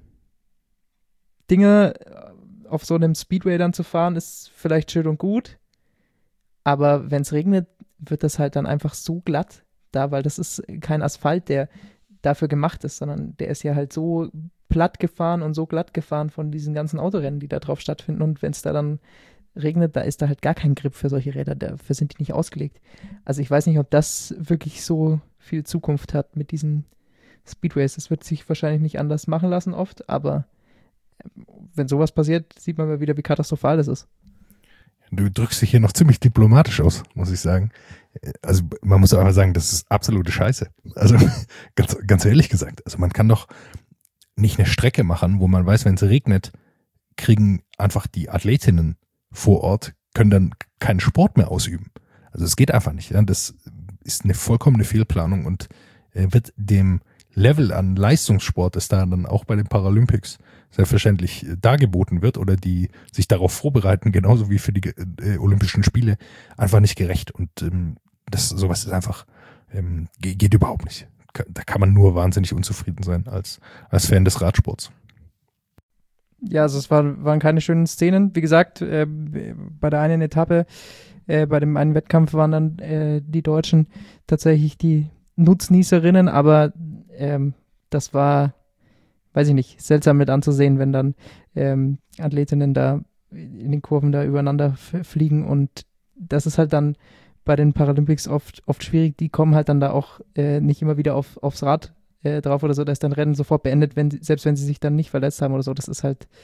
Dinge auf so einem Speedway dann zu fahren, ist vielleicht schön und gut, aber wenn es regnet, wird das halt dann einfach so glatt da, weil das ist kein Asphalt, der dafür gemacht ist, sondern der ist ja halt so platt gefahren und so glatt gefahren von diesen ganzen Autorennen, die da drauf stattfinden, und wenn es da dann regnet, da ist da halt gar kein Grip für solche Räder, dafür sind die nicht ausgelegt. Also ich weiß nicht, ob das wirklich so viel Zukunft hat mit diesen Speedways. Das wird sich wahrscheinlich nicht anders machen lassen oft, aber wenn sowas passiert, sieht man mal wieder, wie katastrophal das ist. Du drückst dich hier noch ziemlich diplomatisch aus, muss ich sagen. Also man muss aber sagen, das ist absolute Scheiße. Also ganz, ganz ehrlich gesagt, also man kann doch nicht eine Strecke machen, wo man weiß, wenn es regnet, kriegen einfach die Athletinnen vor Ort, können dann keinen Sport mehr ausüben. Also es geht einfach nicht. Das ist eine vollkommene Fehlplanung und wird dem Level an Leistungssport, das da dann auch bei den Paralympics selbstverständlich dargeboten wird oder die sich darauf vorbereiten, genauso wie für die äh, Olympischen Spiele, einfach nicht gerecht. Und ähm, das sowas ist einfach, ähm, geht überhaupt nicht. Da kann man nur wahnsinnig unzufrieden sein als, als Fan des Radsports. Ja, also es war, waren keine schönen Szenen. Wie gesagt, äh, bei der einen Etappe, äh, bei dem einen Wettkampf waren dann äh, die Deutschen tatsächlich die Nutznießerinnen, aber ähm, das war, weiß ich nicht, seltsam mit anzusehen, wenn dann ähm, Athletinnen da in den Kurven da übereinander f- fliegen, und das ist halt dann bei den Paralympics oft, oft schwierig. Die kommen halt dann da auch äh, nicht immer wieder auf, aufs Rad äh, drauf oder so, da ist dann Rennen sofort beendet, wenn sie, selbst wenn sie sich dann nicht verletzt haben oder so. Das ist halt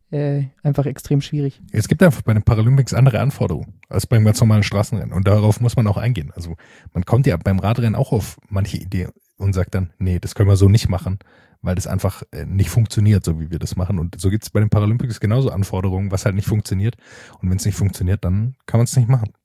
äh, einfach extrem schwierig. Es gibt einfach bei den Paralympics andere Anforderungen als beim ganz normalen Straßenrennen und darauf muss man auch eingehen. Also man kommt ja beim Radrennen auch auf manche Ideen und sagt dann, nee, das können wir so nicht machen, weil das einfach nicht funktioniert, so wie wir das machen. Und so gibt es bei den Paralympics genauso Anforderungen, was halt nicht funktioniert. Und wenn es nicht funktioniert, dann kann man es nicht machen.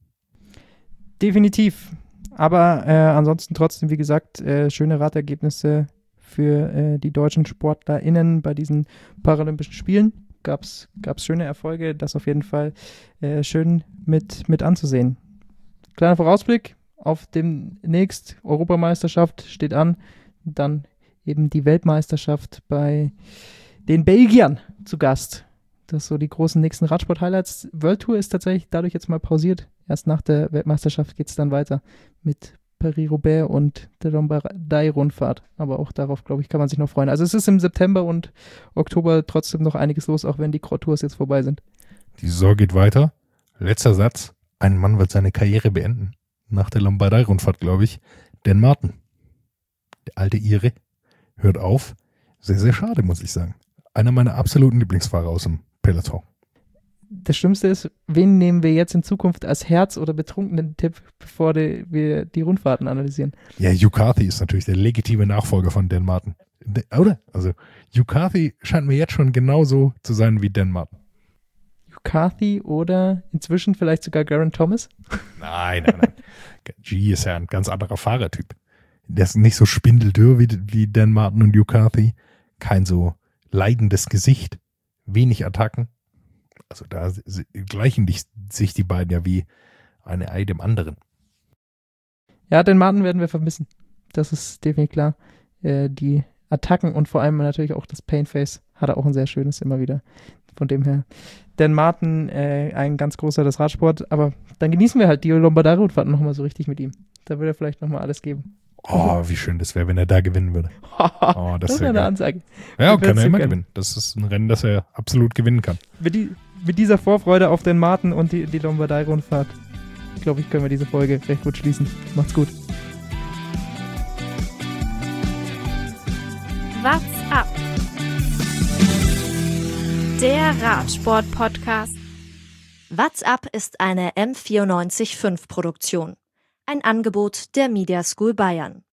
Definitiv. Aber äh, ansonsten trotzdem, wie gesagt, äh, schöne Radergebnisse für äh, die deutschen SportlerInnen bei diesen Paralympischen Spielen. Gab es schöne Erfolge, das auf jeden Fall äh, schön mit, mit anzusehen. Kleiner Vorausblick auf demnächst Europameisterschaft steht an, dann eben die Weltmeisterschaft bei den Belgiern zu Gast. Das sind so die großen nächsten Radsport-Highlights. World Tour ist tatsächlich dadurch jetzt mal pausiert. Erst nach der Weltmeisterschaft geht es dann weiter mit Paris-Roubaix und der Lombardei-Rundfahrt. Aber auch darauf, glaube ich, kann man sich noch freuen. Also es ist im September und Oktober trotzdem noch einiges los, auch wenn die Cross-Tours jetzt vorbei sind. Die Saison geht weiter. Letzter Satz. Ein Mann wird seine Karriere beenden. Nach der Lombardei-Rundfahrt, glaube ich. Dan Martin. Der alte Ire. Hört auf. Sehr, sehr schade, muss ich sagen. Einer meiner absoluten Lieblingsfahrer aus dem Peloton. Das Schlimmste ist, wen nehmen wir jetzt in Zukunft als Herz- oder Betrunkenen-Tipp, bevor die, wir die Rundfahrten analysieren? Ja, Hugh Carthy ist natürlich der legitime Nachfolger von Dan Martin. Oder? Also, Hugh Carthy scheint mir jetzt schon genauso zu sein wie Dan Martin. Hugh Carthy oder inzwischen vielleicht sogar Geraint Thomas? Nein, nein, nein. G ist ja ein ganz anderer Fahrertyp. Der ist nicht so spindeldürr wie, wie Dan Martin und Hugh Carthy. Kein so leidendes Gesicht. Wenig Attacken. Also da gleichen die, sich die beiden ja wie eine Ei dem anderen. Ja, den Martin werden wir vermissen. Das ist definitiv klar. Äh, die Attacken und vor allem natürlich auch das Painface hat er auch ein sehr schönes immer wieder. Von dem her. Dan Martin, äh, ein ganz großer des Radsport. Aber dann genießen wir halt die Lombardei-Rundfahrt nochmal so richtig mit ihm. Da würde er vielleicht nochmal alles geben. Oh, wie schön das wäre, wenn er da gewinnen würde. Oh, das, das wäre eine Ansage. Ja, kann er immer können. gewinnen. Das ist ein Rennen, das er absolut gewinnen kann. Mit, die, mit dieser Vorfreude auf den Martin und die, die Lombardei-Rundfahrt, glaube ich, können wir diese Folge recht gut schließen. Macht's gut. What's up? Der Radsport-Podcast. What's up ist eine M vierundneunzig Komma fünf Produktion. Ein Angebot der Media School Bayern.